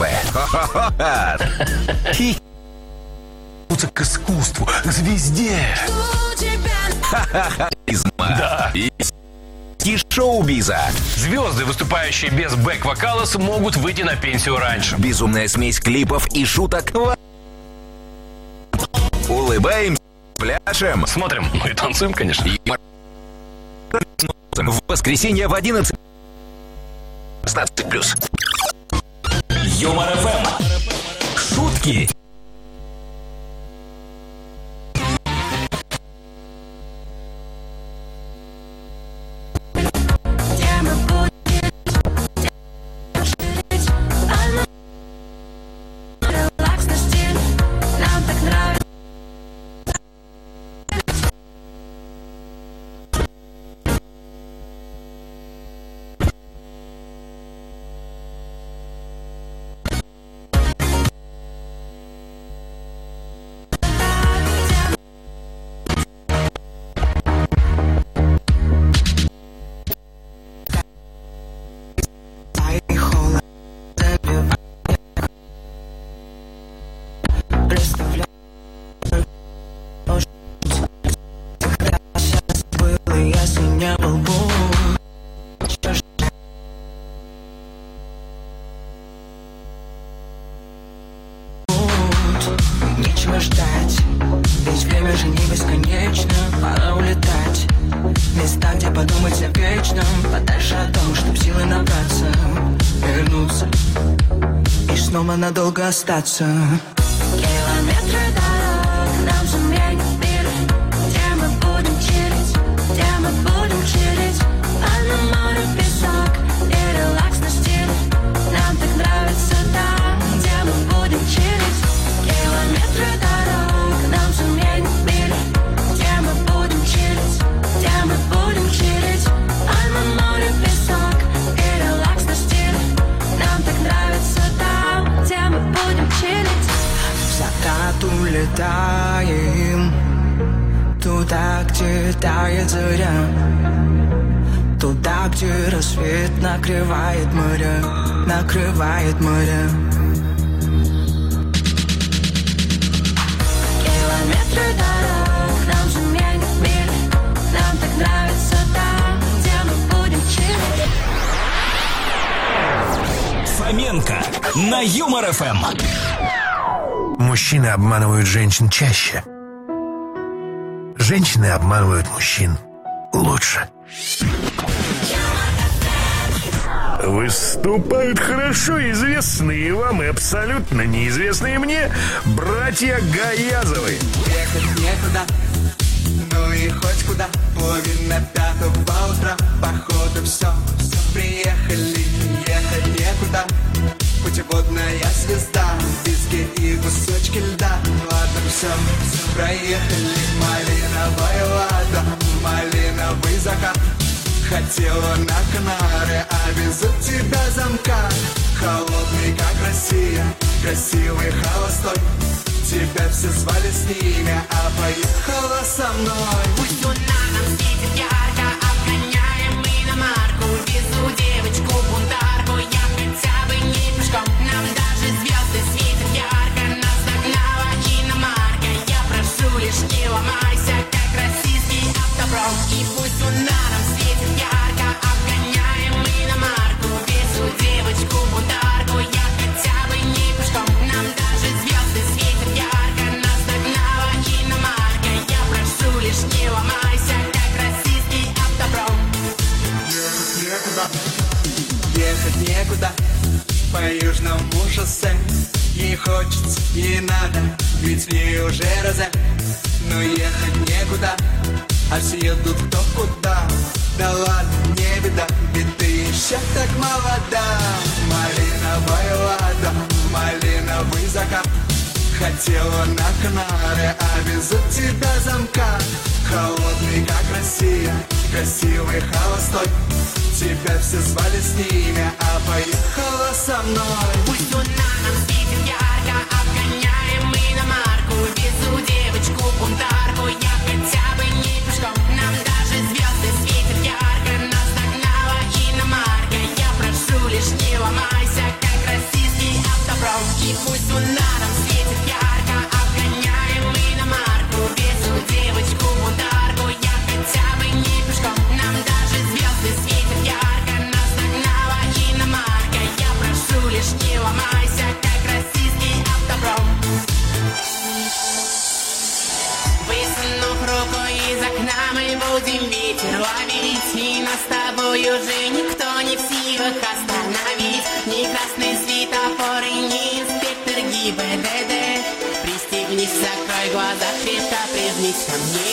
И к искусству, к звезде. Ха-ха-ха. Да. И шоу-биза. Звезды, выступающие без бэк-вокала, смогут выйти на пенсию раньше. Безумная смесь клипов и шуток. Улыбаемся, пляшем. Смотрим, ну и танцуем, конечно. В воскресенье в одиннадцать. шестнадцать плюс. Юмор эф эм. Шутки. нечего ждать. Ведь время же не бесконечно, пора улетать. Места, где подумать о вечном, подальше от дома, чтоб силы набраться, вернуться и снова надолго остаться. Километры дорог нам заменят мир, где мы будем чилить, где мы будем чилить. Пальма, море, песок и релакс на стиле. Нам так нравится там, где мы будем чилить. Километры дорог нам заменят мир, где мы будем чилить, где мы будем чилить. Пальма, море, песок и релакс на стиле. Нам так нравится там, где мы будем чилить. В закат улетаем туда, где тает заря, туда, где рассвет накрывает море, накрывает море. Километры дорог нам заменят мир. Нам так нравится там, где мы будем чилить. Фоменко на Юмор эф эм. Мужчины обманывают женщин чаще. Женщины обманывают мужчин лучше. Выступают хорошо известные вам и абсолютно неизвестные мне братья Гаязовы. Ехать некуда, ну и хоть куда. Половина пятого утра, походу все, все. Приехали, ехать некуда. Путеводная звезда, виски и кусочки льда. Ладно, все, все. Проехали, малиновая лада, малиновый закат. Хотела на Канары, а везут тебя замка. Холодный, как Россия, красивый, холостой. Тебя все звали с ними, а поехала со мной. Пусть луна нам светит ярко, обгоняем мы иномарку. Везу девочку-бунтарку, я хотя бы не пешком. Нам даже звезды светят ярко, нас догнала иномарка. Я прошу лишь не ломайся, как российский автопром. И пусть луна нам светит ярко, обгоняем мы иномарку. Везу девочку-бунтарку, я хотя бы не пешком. Нам даже звезды светят ярко, нас догнала иномарка. Я прошу лишь не ломайся, как российский автопром. Ехать некуда, ехать некуда. По южному шоссе ей хочется, ей надо, ведь в ней уже розе. Но ехать некуда, а все едут кто куда. Да ладно, не беда, ведь ты еще так молода. Малиновая лада, малиновый закат. Хотела на Канары, а везут тебя замка. Холодный, как Россия, красивый, холостой. Тебя все звали с ними, а поехала со мной. Пусть луна нам светит ярко, обгоняем мы иномарку. Везу девочку-бунтарку, я хотя бы не пешком. Нам даже звезды светят ярко, нас догнала иномарка. Я прошу лишь не ломайся, как российский автопром. И пусть луна нам светит ярко, обгоняем мы иномарку. Везу девочку-бунтарку, я хотя бы не пешком. Нам даже звезды светят ярко, нас догнала иномарка. Я прошу лишь не ломайся, как российский автопром. Высунув руку из окна, мы будем ветер ловить. И нас с тобой уже никто не в силах остановить. Ни красный светофор и ни инспектор ГИБДД. Пристегнись, закрой глаза, крепко прижмись ко мне.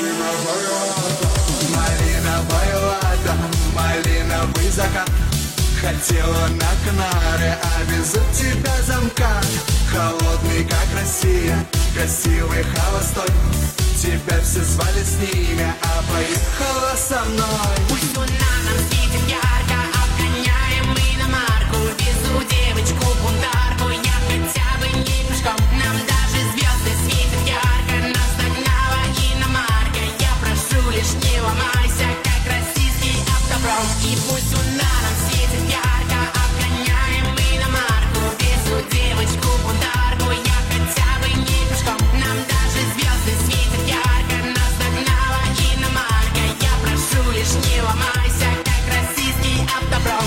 Малиновая лада, малиновый закат. Хотела на Канары, а везут тебя замка. Холодный, как Россия, красивый, холостой. Тебя все звали с ними, а поехала со мной. Пусть луна нам светит ярко, обгоняем мы иномарку. Везу девочку-бунтарку, я хотя бы не пешком. Нам даже звезды светят ярко, нас догнала иномарка. Я прошу лишь не ломайся, как российский автопром. И пусть луна нам светит ярко, обгоняем мы иномарку. Везу девочку-бунтарку, я хотя бы не пешком. Нам даже звезды светят ярко, нас догнала иномарка. Я прошу лишь не ломайся, как российский автопром.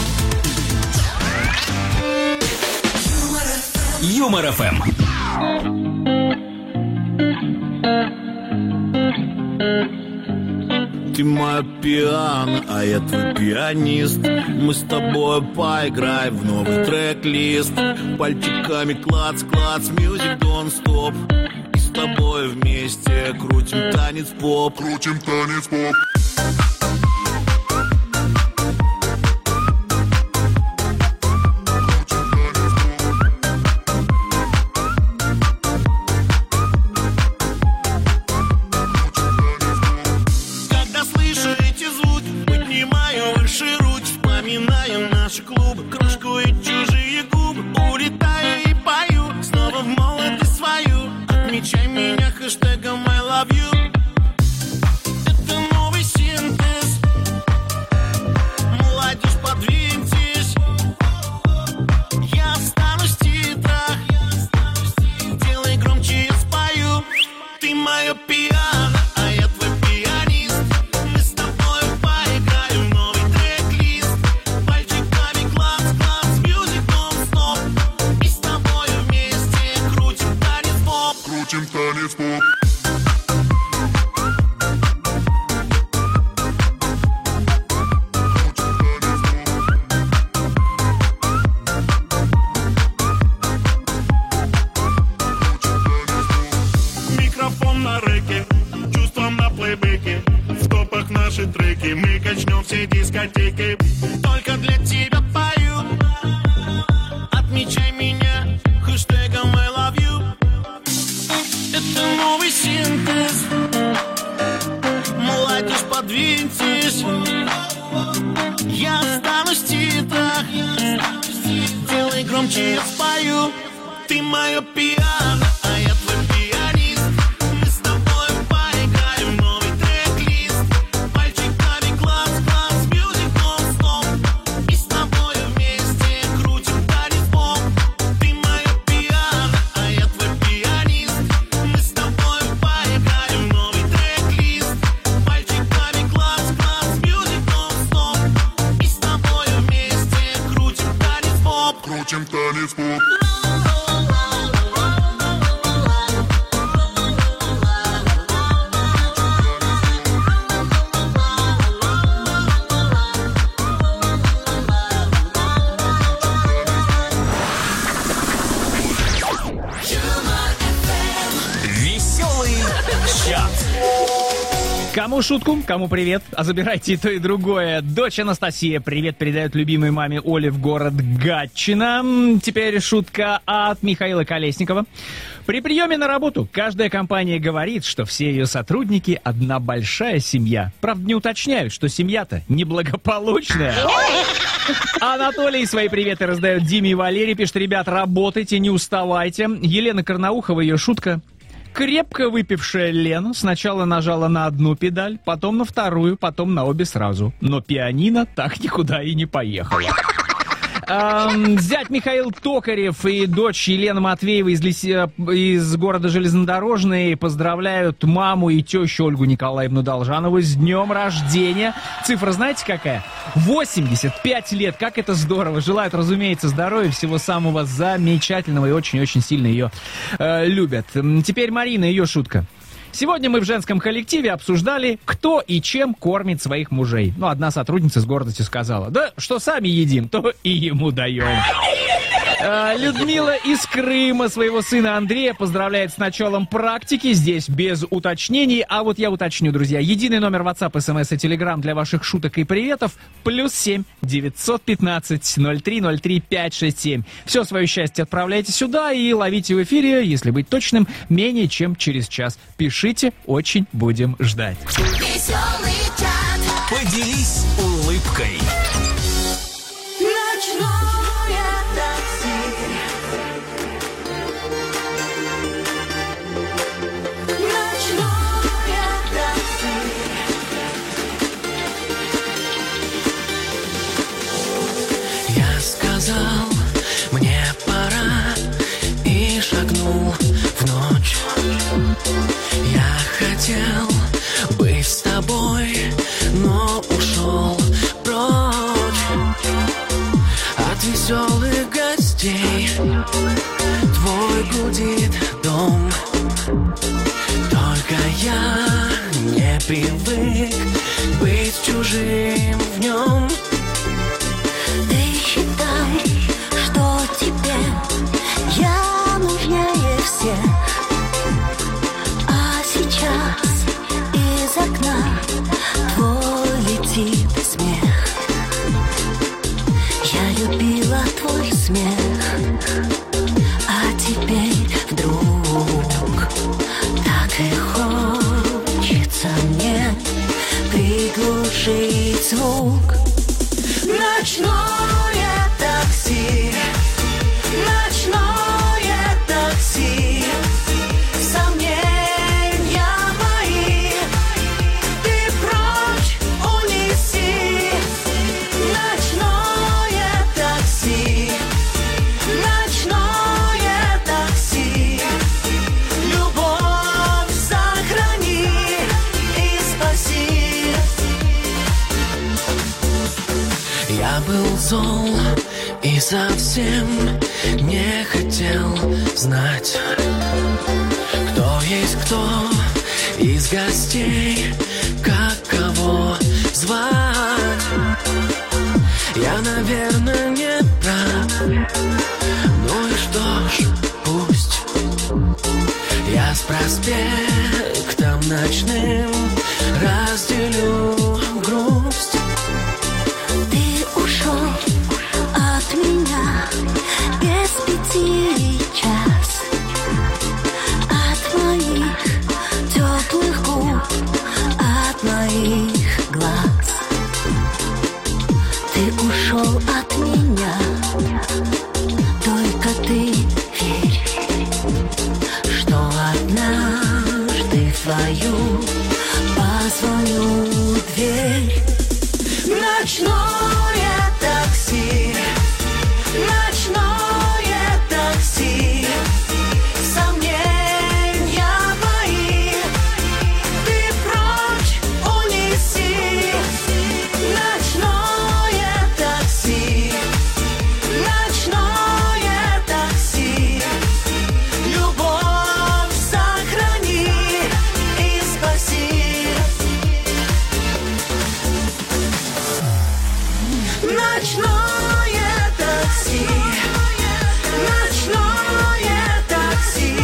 Юмор эф эм. Ты моя пиано, а я твой пианист. Мы с тобой поиграем в новый трек-лист. Пальчиками клац-клац, мьюзик дон-стоп. И с тобой вместе крутим танец поп. Крутим танец поп. Кому шутку, кому привет, а забирайте и то, и другое. Дочь Анастасия привет передает любимой маме Оле в город Гатчина. Теперь шутка от Михаила Колесникова. При приеме на работу каждая компания говорит, что все ее сотрудники одна большая семья. Правда, не уточняют, что семья-то неблагополучная. Анатолий свои приветы раздает Диме и Валерии. Пишет: ребят, работайте, не уставайте. Елена Карнаухова, ее шутка. Крепко выпившая Лена сначала нажала на одну педаль, потом на вторую, потом на обе сразу. Но пианино так никуда и не поехало. Эм, зять Михаил Токарев и дочь Елена Матвеева из, Лис... из города Железнодорожный поздравляют маму и тещу Ольгу Николаевну Должанову с днем рождения. Цифра знаете какая? восемьдесят пять лет. Как это здорово. Желают, разумеется, здоровья, всего самого замечательного и очень-очень сильно ее э, любят. Теперь Марина, ее шутка. Сегодня мы в женском коллективе обсуждали, кто и чем кормит своих мужей. Ну, одна сотрудница с гордостью сказала: да что сами едим, то и ему даем. Людмила из Крыма своего сына Андрея поздравляет с началом практики. Здесь без уточнений. А вот я уточню, друзья. Единый номер WhatsApp, смс и Telegram для ваших шуток и приветов. Плюс семь девятьсот пятнадцать ноль три ноль три пять шесть семь. Все свое счастье отправляйте сюда и ловите в эфире, если быть точным, менее чем через час. Пишите, очень будем ждать. Веселый чат. Поделись улыбкой. Сказал, мне пора, и шагнул в ночь. Я хотел быть с тобой, но ушел прочь от веселых гостей. Твой гудит дом, только я не привык быть чужим в нем. Ты считал, что тебе я нужнее всех, а сейчас из окна твой летит смех. Я любила твой смех, а теперь вдруг так и хочется мне приглушить звук. Ночное такси, ночное такси, сомнения мои ты прочь унеси. Ночное такси, ночное такси, любовь сохрани и спаси. Я был зол и совсем не хотел знать, кто есть кто из гостей, как кого звать. Я, наверное, не прав, ну и что ж, пусть. Я с проспектом ночным разделю грусть. Ты ушел от меня без пяти час, от моих теплых губ, от моих глаз. Ты ушел от меня, только ты верь, что однажды в твою позвоню в дверь. Ночное такси, ночное такси, сомнения мои ты прочь унеси. Ночное такси, ночное такси, любовь сохрани и спаси. Ночное такси, ночное такси,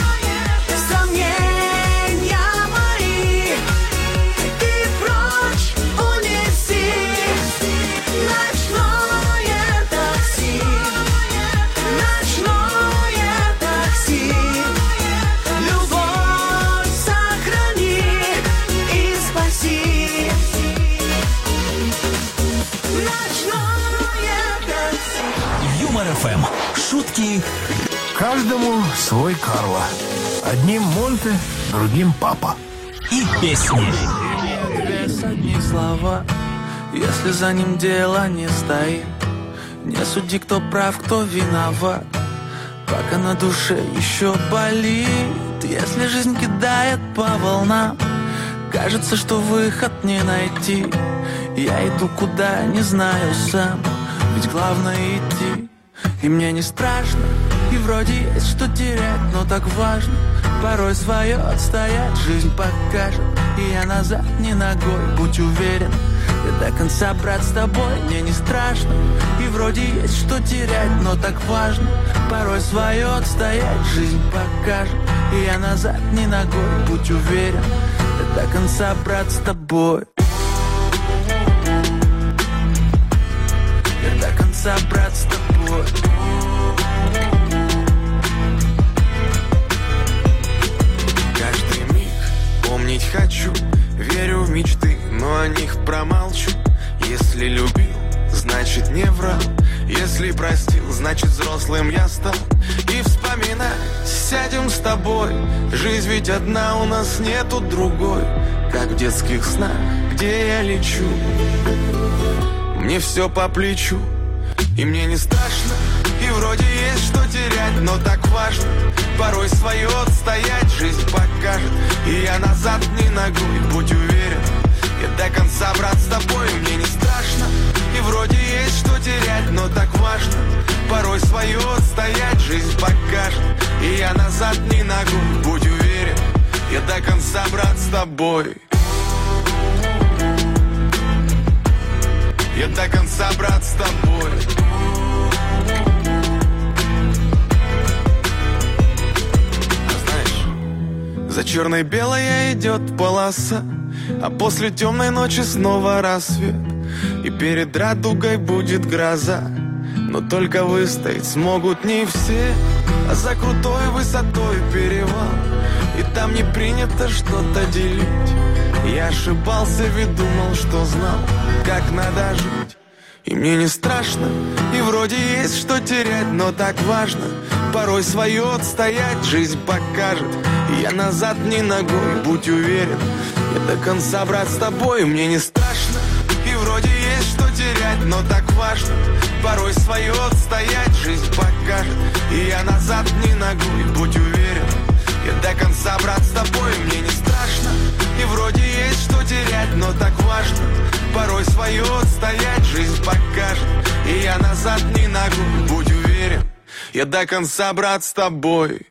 сомнения мои ты прочь унеси. Ночное такси, ночное такси, любовь сохрани и спаси. Юмор эф эм. Шутки. Каждому свой Карло. Одним Монте, другим папа. И песни. Без одни слова, если за ним дело не стоит. Не суди, кто прав, кто виноват, пока на душе еще болит. Если жизнь кидает по волнам, кажется, что выход не найти. Я иду куда не знаю сам, ведь главное идти. И мне не страшно, и вроде есть что терять, но так важно порой свое отстоять. Жизнь покажет, и я назад не ногой. Будь уверен, я до конца, брат, с тобой. Мне не страшно, и вроде есть что терять, но так важно порой свое отстоять. Жизнь покажет, и я назад не ногой. Будь уверен, я до конца, брат, с тобой. Я до конца, брат, с тобой. Каждый миг помнить хочу, верю в мечты, но о них промолчу. Если любил, значит не врал. Если простил, значит взрослым я стал. И вспоминать сядем с тобой. Жизнь ведь одна, у нас нету другой. Как в детских снах, где я лечу, мне все по плечу. И мне не страшно, и вроде есть что терять, но так важно порой свое отстоять. Жизнь покажет, и я назад не ногой. Будь уверен, я до конца, брат, с тобой. Мне не страшно, и вроде есть что терять, но так важно порой свое отстоять. Жизнь покажет, и я назад не ногой. Будь уверен, Я до конца, брат, с тобой. Я до конца, брат, с тобой. А знаешь, за черно-белой идет полоса, а после темной ночи снова рассвет. И перед радугой будет гроза, но только выстоять смогут не все. А за крутой высотой перевал, и там не принято что-то делить. Я ошибался, ведь думал, что знал, как надо жить. И мне не страшно, и вроде есть что терять, но так важно порой свое отстоять. Жизнь покажет, и я назад не ногой, будь уверен. Я до конца, брат, с тобой. Мне не страшно, и вроде есть что терять, но так важно порой свое отстоять. Жизнь покажет, и я назад не ногой, будь уверен. Я до конца, брат, с тобой. Мне не страшно, и вроде есть что терять, но так важно порой свое отстоять. Жизнь покажет, и я назад не ногой, будь уверен. Я до конца, брат, с тобой.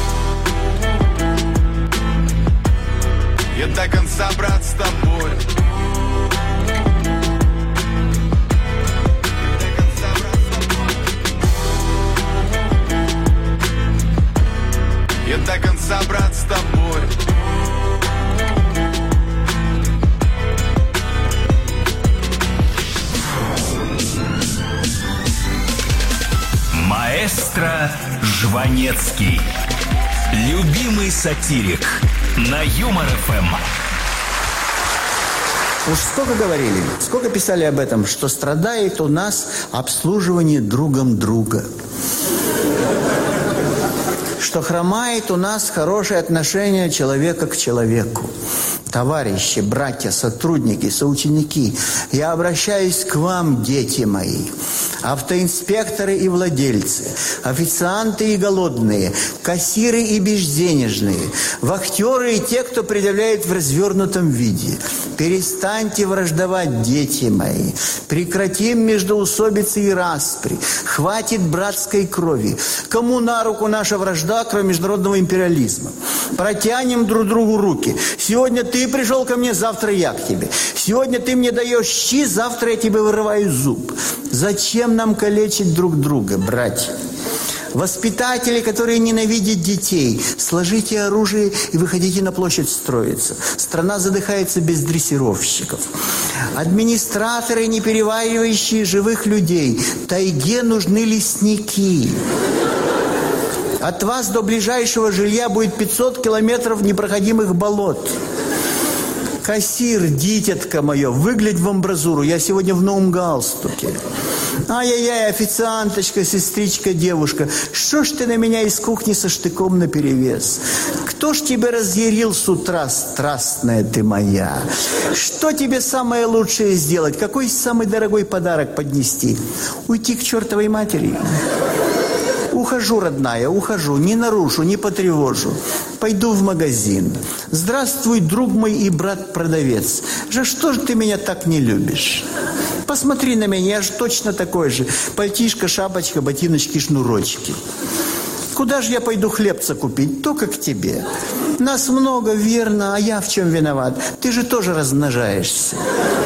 Я до конца, брат, с тобой. Я до конца, брат, с тобой. Маэстро Жванецкий. Любимый сатирик на Юмор эф эм. Уж сколько говорили, сколько писали об этом, что страдает у нас обслуживание другом друга. Что хромает у нас хорошее отношение человека к человеку. Товарищи, братья, сотрудники, соученики, я обращаюсь к вам, дети мои. Автоинспекторы и владельцы, официанты и голодные, кассиры и безденежные, вахтеры и те, кто предъявляет в развернутом виде. Перестаньте враждовать, дети мои. Прекратим междоусобицы и распри. Хватит братской крови. Кому на руку наша вражда, кроме международного империализма? Протянем друг другу руки. Сегодня ты пришел ко мне, завтра я к тебе. Сегодня ты мне даешь щи, завтра я тебе вырываю зуб. Зачем нам калечить друг друга, братья? Воспитатели, которые ненавидят детей, сложите оружие и выходите на площадь строиться. Страна задыхается без дрессировщиков. Администраторы, не переваривающие живых людей. Тайге нужны лесники. От вас до ближайшего жилья будет пятьсот километров непроходимых болот. Кассир, дитятка мое, выглядь в амбразуру, я сегодня в новом галстуке. Ай-яй-яй, официанточка, сестричка, девушка, что ж ты на меня из кухни со штыком наперевес? Кто ж тебя разъярил с утра, страстная ты моя? Что тебе самое лучшее сделать? Какой самый дорогой подарок поднести? Уйти к чертовой матери? Ухожу, родная, ухожу, не нарушу, не потревожу. Пойду в магазин. Здравствуй, друг мой и брат-продавец. За что же ты меня так не любишь? Посмотри на меня, я же точно такой же. Пальтишко, шапочка, ботиночки, шнурочки. Куда же я пойду хлебца купить? Только к тебе. Нас много, верно, а я в чем виноват? Ты же тоже размножаешься.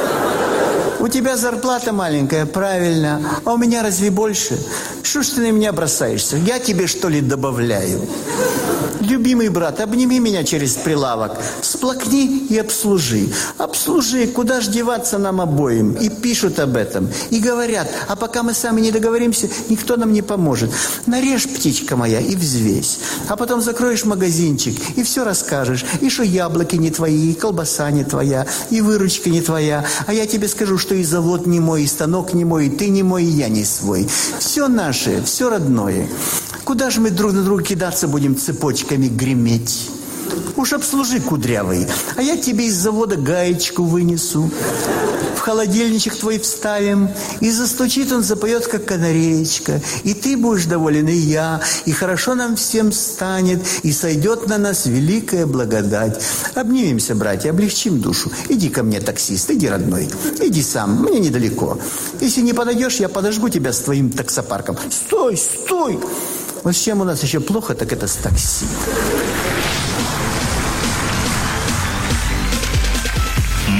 У тебя зарплата маленькая, правильно. А у меня разве больше? Что ж ты на меня бросаешься? Я тебе, что ли, добавляю? Любимый брат, обними меня через прилавок. Сплакни и обслужи. Обслужи, куда ж деваться нам обоим? И пишут об этом. И говорят, а пока мы сами не договоримся, никто нам не поможет. Нарежь, птичка моя, и взвесь. А потом закроешь магазинчик, и все расскажешь. И что яблоки не твои, и колбаса не твоя, и выручка не твоя. А я тебе скажу, что и завод не мой, и станок не мой, и ты не мой, и я не свой. Все наше, все родное. Куда же мы друг на друга кидаться будем, цепочками греметь? Уж обслужи, кудрявый, а я тебе из завода гаечку вынесу. В холодильничек твой вставим, и застучит он, запоет, как канареечка. И ты будешь доволен, и я, и хорошо нам всем станет, и сойдет на нас великая благодать. Обнимемся, братья, облегчим душу. Иди ко мне, таксист, иди, родной, иди сам, мне недалеко. Если не подойдешь, я подожгу тебя с твоим таксопарком. Стой, стой! Вот с чем у нас еще плохо, так это с такси.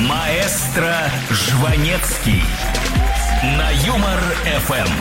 Маэстро Жванецкий на Юмор эф эм.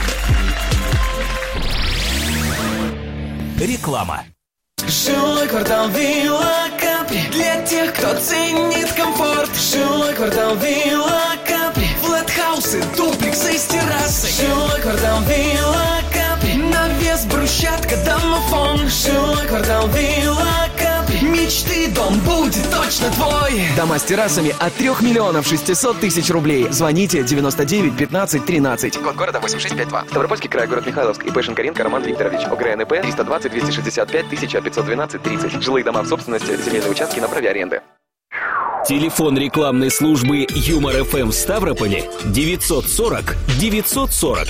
Реклама. Жилой квартал Вилла Капри для тех, кто ценит комфорт. Жилой квартал Вилла Капри, флетхаусы, дуплексы с террасой. Жилой квартал Вилла Капри, навес, брусчатка, домофон. Жилой квартал Вилла Капри, мечты, дом будет точно твой. Дома с террасами от трех миллионов шестисот тысяч рублей. Звоните девяносто девять пятнадцать тринадцать. Код города восемь шесть пять два. Ставропольский край, город Михайловск. ИП Шинкаренко Роман Викторович. ОГРНП триста двадцать двести шестьдесят пять тысяча пятьсот двенадцать тридцать. Жилые дома в собственности, земельные участки на праве аренды. Телефон рекламной службы Юмор эф эм в Ставрополе девятьсот сорок девятьсот сорок.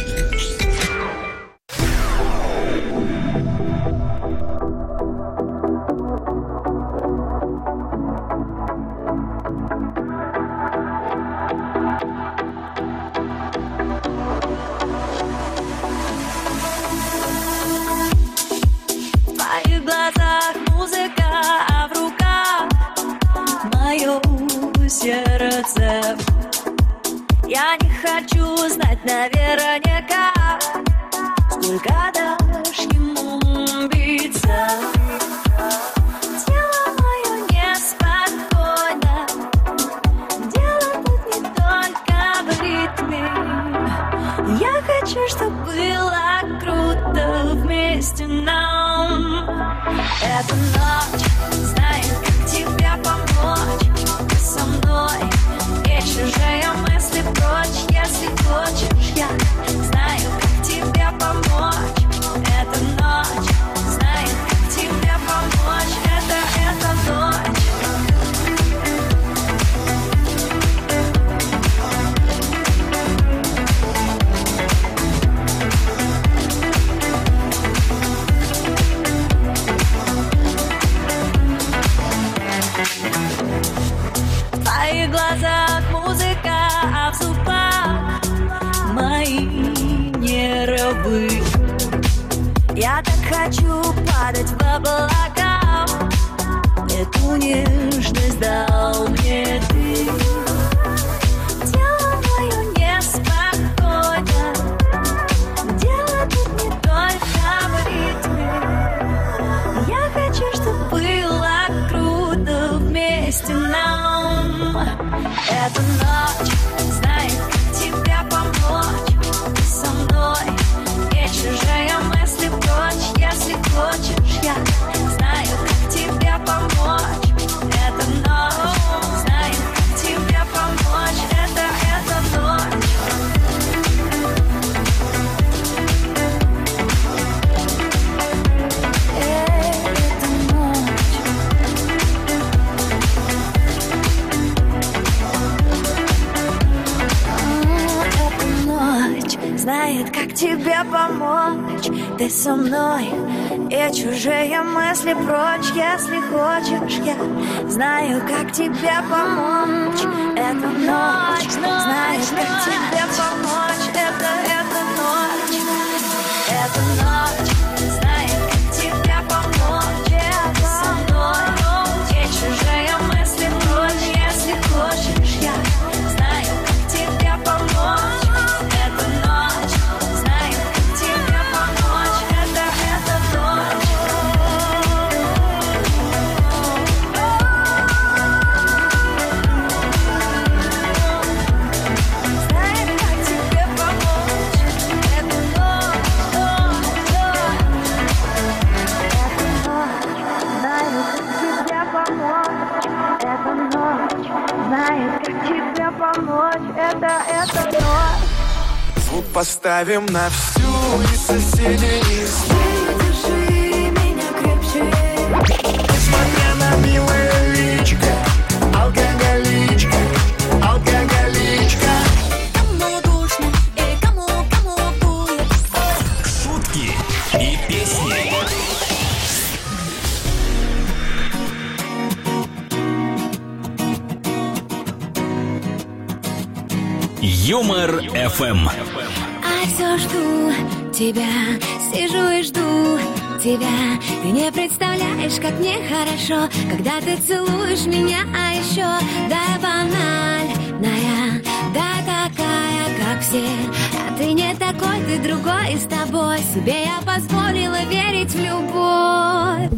В твоих глазах музыка, а в руках мое сердце. Я не хочу знать наверняка, сколько дашь ему биться. Тело мое неспокойно, дело тут не только в ритме. Я хочу, чтобы было круто вместе нам. Эта ночь знает, как тебе помочь. Ты со мной, и чужие мысли прочь. Если хочешь, я знаю, как тебе помочь. Эта ночь знает, как тебе помочь. Это, эта ночь. В твоих глазах музыка, а в зубах мои нервы. Я так хочу падать в облака. Эту нежность дал мне ты. Тело мое неспокойно, дело тут не только в ритме. Я хочу, чтобы было круто вместе нам. Эта ночь знает, как тебе помочь. Ты со мной, и чужие мысли прочь. Если хочешь, я знаю, как тебе помочь. Эта ночь знает, как тебе помочь. Это, эта ночь. Знает, как тебе помочь. Ты со мной, и чужие мысли прочь. Если хочешь, я знаю, как тебе помочь. Эта ночь знает, как тебе помочь. Это, это ночь. Эта ночь знает, как тебе помочь. Ты со мной, и чужие мысли прочь. Если хочешь, я знаю, как тебе помочь. Это, это ночь. Звук поставим на всю, и соседи не ждут. Держи меня крепче. Несмотря на милое личико, алкоголичка, алкоголичка. Кому душно и кому, кому дует. Шутки и песни. Юмор эф эм. А все жду тебя, сижу и жду. тебя. Ты не представляешь, как мне хорошо, когда ты целуешь меня, а еще да, я банальная, да, такая, как все. А ты не такой, ты другой, и с тобой себе я позволила верить в любовь.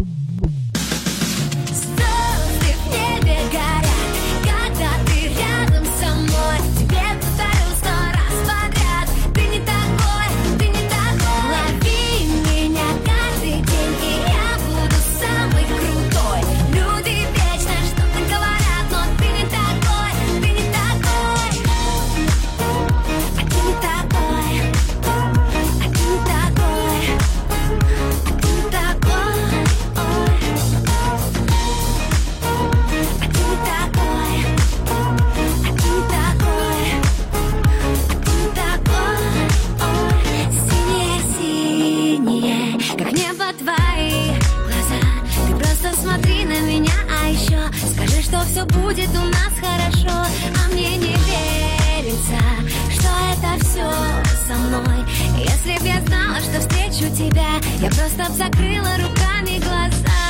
Звезды в небе горят, когда ты рядом со мной. Тебе повторю сто раз подряд, ты не такой, ты не такой. Лови меня каждый день, и я буду самый крутой. Люди вечно что-то говорят, но ты не такой, ты не такой. А ты не такой, а ты не такой, а ты не такой. Ой. А ты не такой, а ты не такой, а ты не такой. Ой. Синие-синие, как небо твои глаза. Ты просто смотри на меня, а еще скажи, что все будет у нас хорошо. А мне не верится, что это все со мной. Если б я знала, что встречу тебя, я просто б закрыла руками глаза.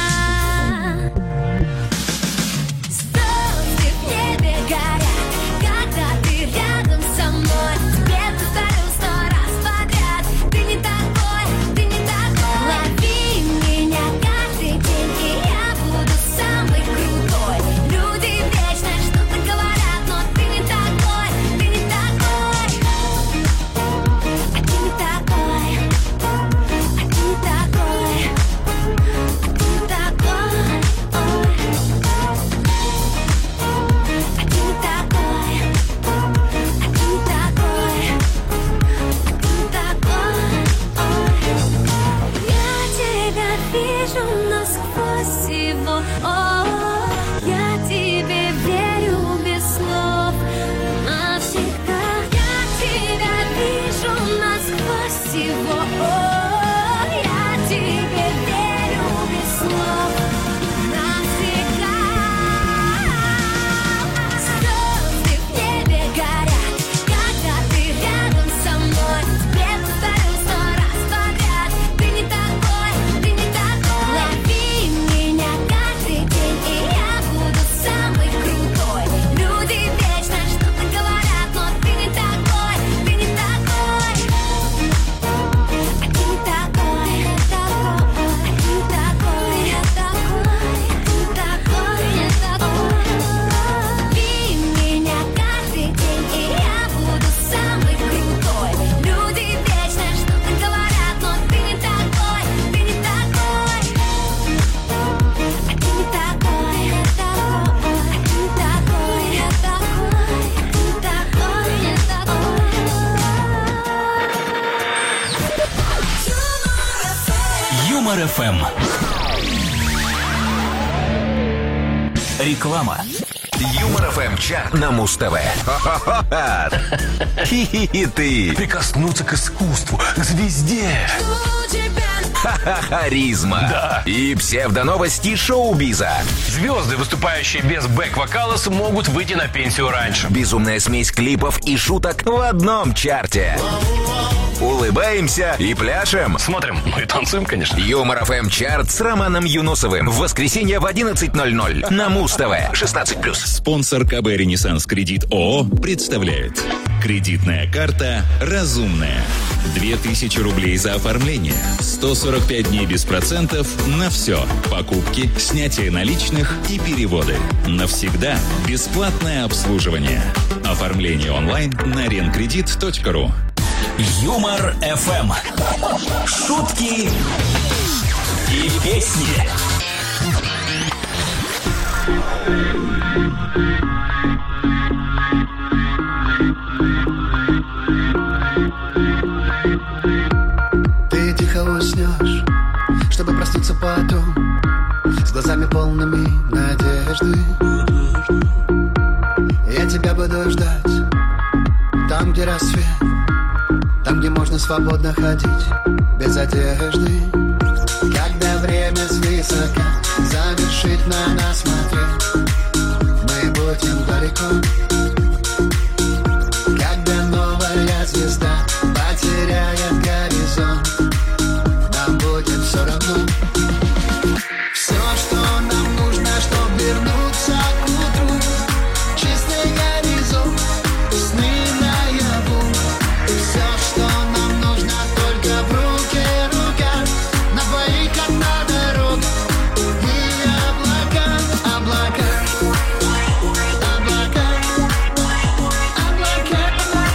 Звезды в небе горят, когда ты рядом со мной. Тебе повторю сто раз подряд, ты не такой, ты не такой. Лови меня каждый день, и я буду самый крутой. Люди вечно что-то говорят, но ты не такой, ты не такой. А ты не такой, а ты не такой, а ты не такой. Ой. А ты не такой, а ты не такой, а ты не такой. Ой. Я тебя вижу насквозь всего. О, я тебе верю без слов навсегда. Я тебя вижу насквозь всего. О, я тебе верю без слов навсегда. Звезды в небе горят, когда ты рядом со мной. Тебе повторю сто раз подряд, ты не такой, ты не такой. Лови меня каждый день, и я буду самый крутой. Люди вечно что-то говорят, но ты не такой, ты не такой. А ты не такой, а ты не такой, я такой, ты такой, я такой. Лови меня каждый день, и я буду самый крутой. Люди вечно что-то говорят, но ты не такой, ты не такой. А ты не такой, я такой, ты не такой, я такой, ты такой, я такой. Юмор эф эм. Реклама. Юмор эф эм чат на Муз-ТВ. Хи-хи-хи-ты. Прикоснуться к искусству, к звезде. Харизма. Да. И псевдоновости шоу-биза. Звезды, выступающие без бэк-вокала, могут выйти на пенсию раньше. Безумная смесь клипов и шуток в одном чарте. Улыбаемся и пляшем. Смотрим, ну и танцуем, конечно. Юмор эф эм чарт с Романом Юнусовым. В воскресенье в одиннадцать ноль ноль на Муз-ТВ. шестнадцать плюс. Спонсор ка бэ «Ренессанс Кредит ООО» представляет. Кредитная карта «Разумная». две тысячи рублей за оформление. сто сорок пять дней без процентов на все. Покупки, снятие наличных и переводы. Навсегда бесплатное обслуживание. Оформление онлайн на ренкредит точка ру. Юмор эф эм. Шутки и песни. Ты тихо уснешь, чтобы проснуться потом с глазами полными надежды. Я тебя буду ждать там, где рассвет, там, где можно свободно ходить без одежды. Когда время свысока завершит на нас смотреть, мы будем далеко. Когда новая звезда потеряет горизонт, нам будет все Все, что нам нужно, чтобы вернуться к утру. Чистый горизонт, сны наяву. Все, что нам нужно, только в руке рука. На двоих одна дорога. И облака, облака, облака, облака,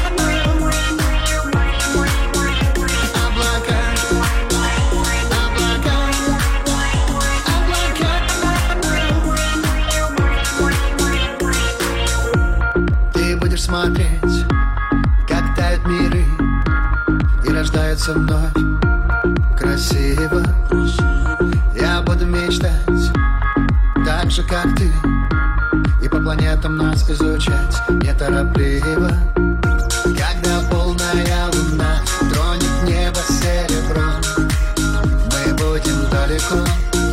Ты будешь смотреть, как тают миры и рождаются вновь красиво. Я буду мечтать так же, как ты, и по планетам нас изучать неторопливо. Когда полная луна тронет небо серебром, мы будем далеко.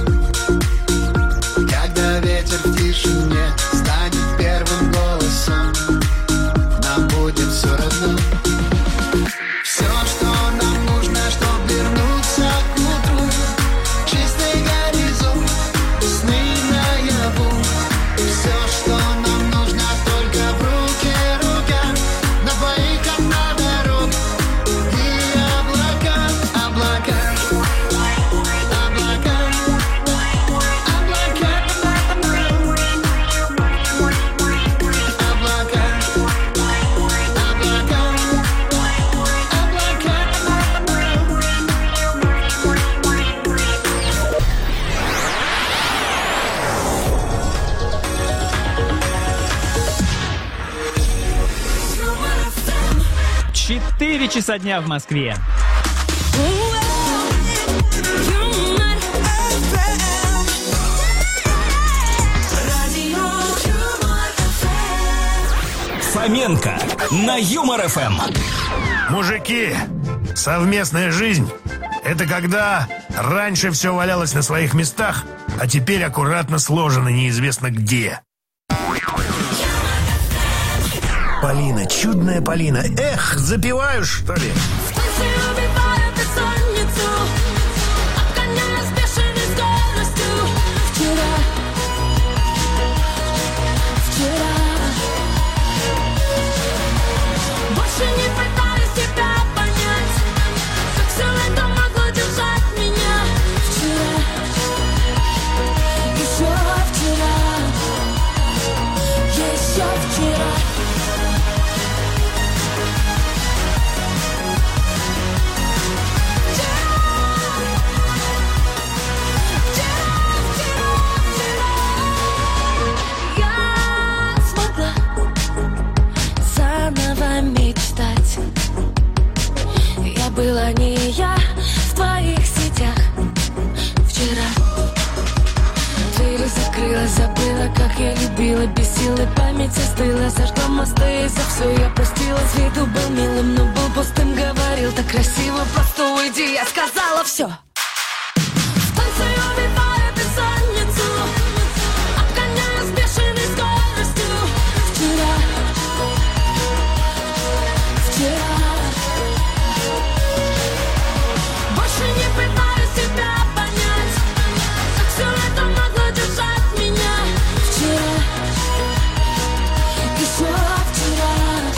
Когда ветер в тишине станет первым голосом, нам будет все равно. Все, что нам нужно, чтобы вернуться к утру. Чистый горизонт, сны наяву. Все, что нам нужно, только в руке рука. На двоих одна дорога. И облака, облака, облака, облака, Четыре часа дня в Москве. Фоменко на Юмор эф эм. Мужики, совместная жизнь — это когда раньше все валялось на своих местах, а теперь аккуратно сложено неизвестно где. Полина, чудная Полина. Эх, запиваю, что ли? Была не я в твоих сетях вчера. Двери закрыла, забыла, как я любила. Без силы память остыла, сожгла мосты, и за все я простила. С виду был милым, но был пустым. Говорил так красиво, просто уйди, я сказала все. В танце убиваю бессонницу, обгоняю с бешеной скоростью. Вчера, вчера не пытаюсь себя понять, как все это могло держать меня вчера, еще вчера,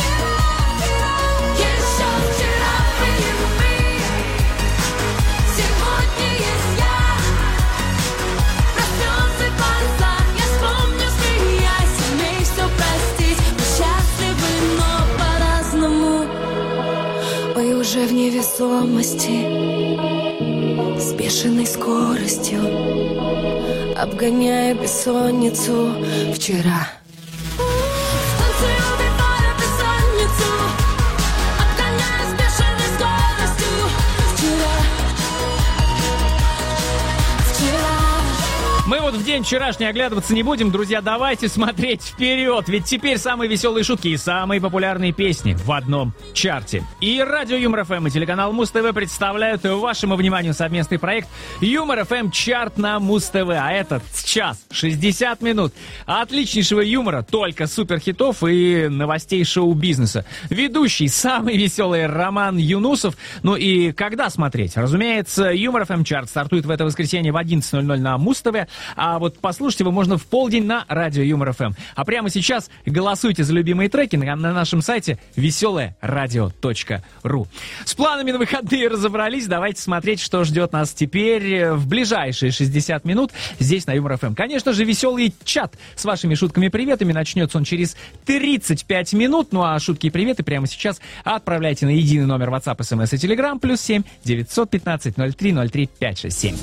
еще вчера мы, сегодня есть я, проснется глаза, я вспомню, смеясь, умей все простить, мы счастливы, но по-разному, мы уже в невесомости. С бешеной скоростью обгоняя бессонницу вчера. В танце убиваю бессонницу, обгоняя с бешеной скоростью вчера, вчера. Мы вот в день вчерашний оглядываться не будем, друзья, давайте смотреть вперед, ведь теперь самые веселые шутки и самые популярные песни в одном чарте. И радио Юмор эф эм и телеканал Муз-ТВ представляют вашему вниманию совместный проект Юмор эф эм Чарт на Муз-ТВ, а этот час шестьдесят минут отличнейшего юмора, только суперхитов и новостей шоу-бизнеса. Ведущий самый веселый Роман Юнусов. Ну и когда смотреть? Разумеется, Юмор эф эм Чарт стартует в это воскресенье в одиннадцать ноль ноль на Муз-ТВ, а вот послушать его можно в полдень на радио Юмор эф эм. А прямо сейчас голосуйте за любимые треки на, на нашем сайте веселое радио точка ру. С планами на выходные разобрались, давайте смотреть, что ждет нас теперь в ближайшие шестьдесят минут здесь на Юмор эф эм. Конечно же, веселый чат с вашими шутками и приветами. Начнется он через тридцать пять минут. Ну а шутки и приветы прямо сейчас отправляйте на единый номер WhatsApp, эс эм эс и Telegram плюс семь девятьсот пятнадцать ноль три ноль три пять шесть семь.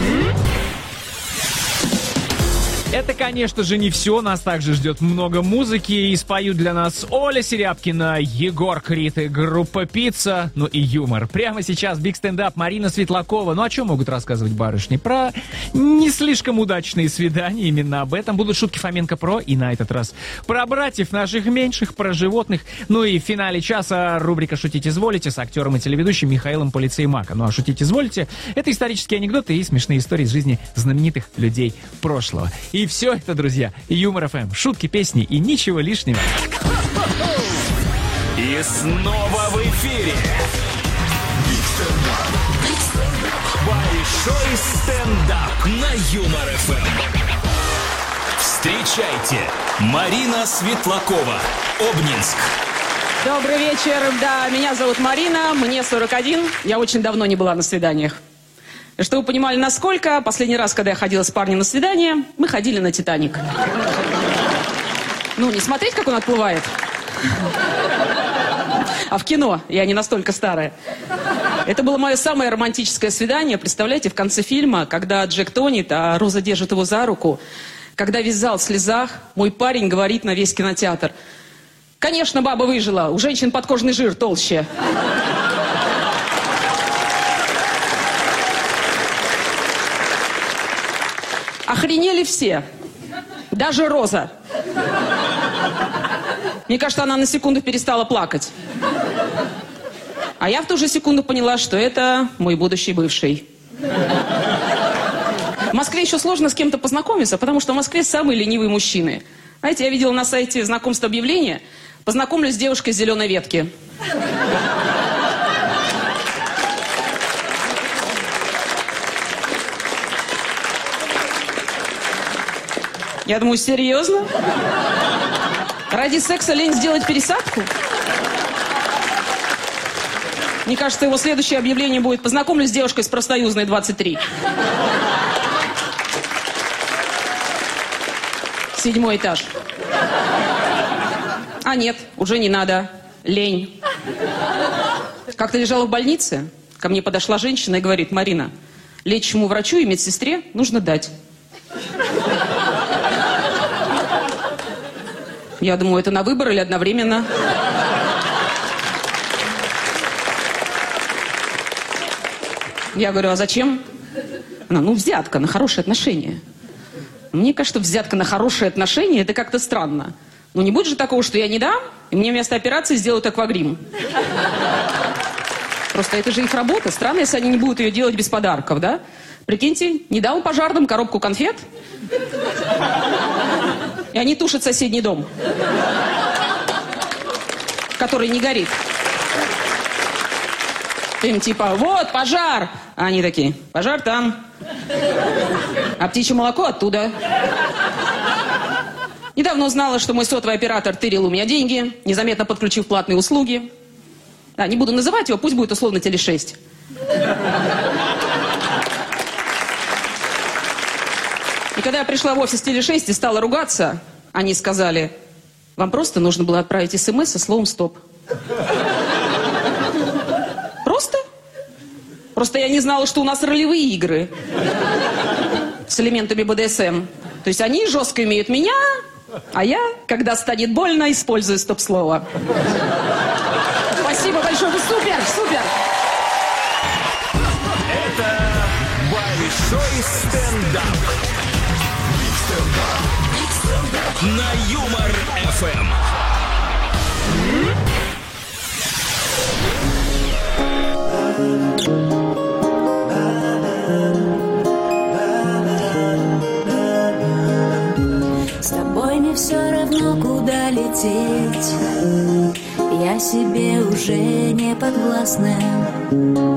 Это, конечно же, не все. Нас также ждет много музыки. И споют для нас Оля Серябкина, Егор Крид и группа «Пицца». Ну и юмор. Прямо сейчас биг стендап Марина Светлакова. Ну о чем могут рассказывать барышни? Про не слишком удачные свидания. Именно об этом будут шутки Фоменко Про. И на этот раз про братьев наших меньших, про животных. Ну и в финале часа рубрика «Шутить изволите» с актером и телеведущим Михаилом Полицеймака. Ну а «Шутить изволите» — это исторические анекдоты и смешные истории из жизни знаменитых людей прошлого. И И все это, друзья, Юмор эф эм. Шутки, песни и ничего лишнего. И снова в эфире большой стендап на Юмор эф эм. Встречайте, Марина Светлакова, Обнинск. Добрый вечер, да, меня зовут Марина, мне сорок один, я очень давно не была на свиданиях. Чтобы вы понимали, насколько, последний раз, когда я ходила с парнем на свидание, мы ходили на «Титаник». Ну, не смотреть, как он отплывает, а в кино, я не настолько старая. Это было мое самое романтическое свидание, представляете, в конце фильма, когда Джек тонет, а Роза держит его за руку, когда весь зал в слезах, мой парень говорит на весь кинотеатр: «Конечно, баба выжила, у женщин подкожный жир толще». Охренели все. Даже Роза. Мне кажется, она на секунду перестала плакать. А я в ту же секунду поняла, что это мой будущий бывший. В Москве еще сложно с кем-то познакомиться, потому что в Москве самые ленивые мужчины. Знаете, я видела на сайте знакомств объявления: познакомлюсь с девушкой с зеленой ветки. Я думаю, серьезно? Ради секса лень сделать пересадку? Мне кажется, его следующее объявление будет: познакомлюсь с девушкой с Профсоюзной двадцать три. Седьмой этаж. А нет, уже не надо. Лень. Как-то лежала в больнице, ко мне подошла женщина и говорит: Марина, лечащему врачу и медсестре нужно дать. Я думаю, это на выбор или одновременно? Я говорю: а зачем? Она: ну, взятка на хорошие отношения. Мне кажется, взятка на хорошие отношения — это как-то странно. Ну, не будет же такого, что я не дам, и мне вместо операции сделают аквагрим. Просто это же их работа. Странно, если они не будут ее делать без подарков, да? Прикиньте, не дал пожарным коробку конфет, и они тушат соседний дом, который не горит. Им типа: вот, пожар! А они такие: пожар там. А птичье молоко оттуда. Недавно узнала, что мой сотовый оператор тырил у меня деньги, незаметно подключив платные услуги. Да, не буду называть его, пусть будет условно Теле шесть. И когда я пришла в офис Теле шесть и стала ругаться, они сказали: вам просто нужно было отправить смс со словом «стоп». Просто? Просто я не знала, что у нас ролевые игры с элементами бэ дэ эс эм. То есть они жестко имеют меня, а я, когда станет больно, использую стоп-слово. Спасибо большое, вы супер, супер! Это большой стендап. на Юмор-эф эм. С тобой не все равно, куда лететь. Я себе уже не подвластна.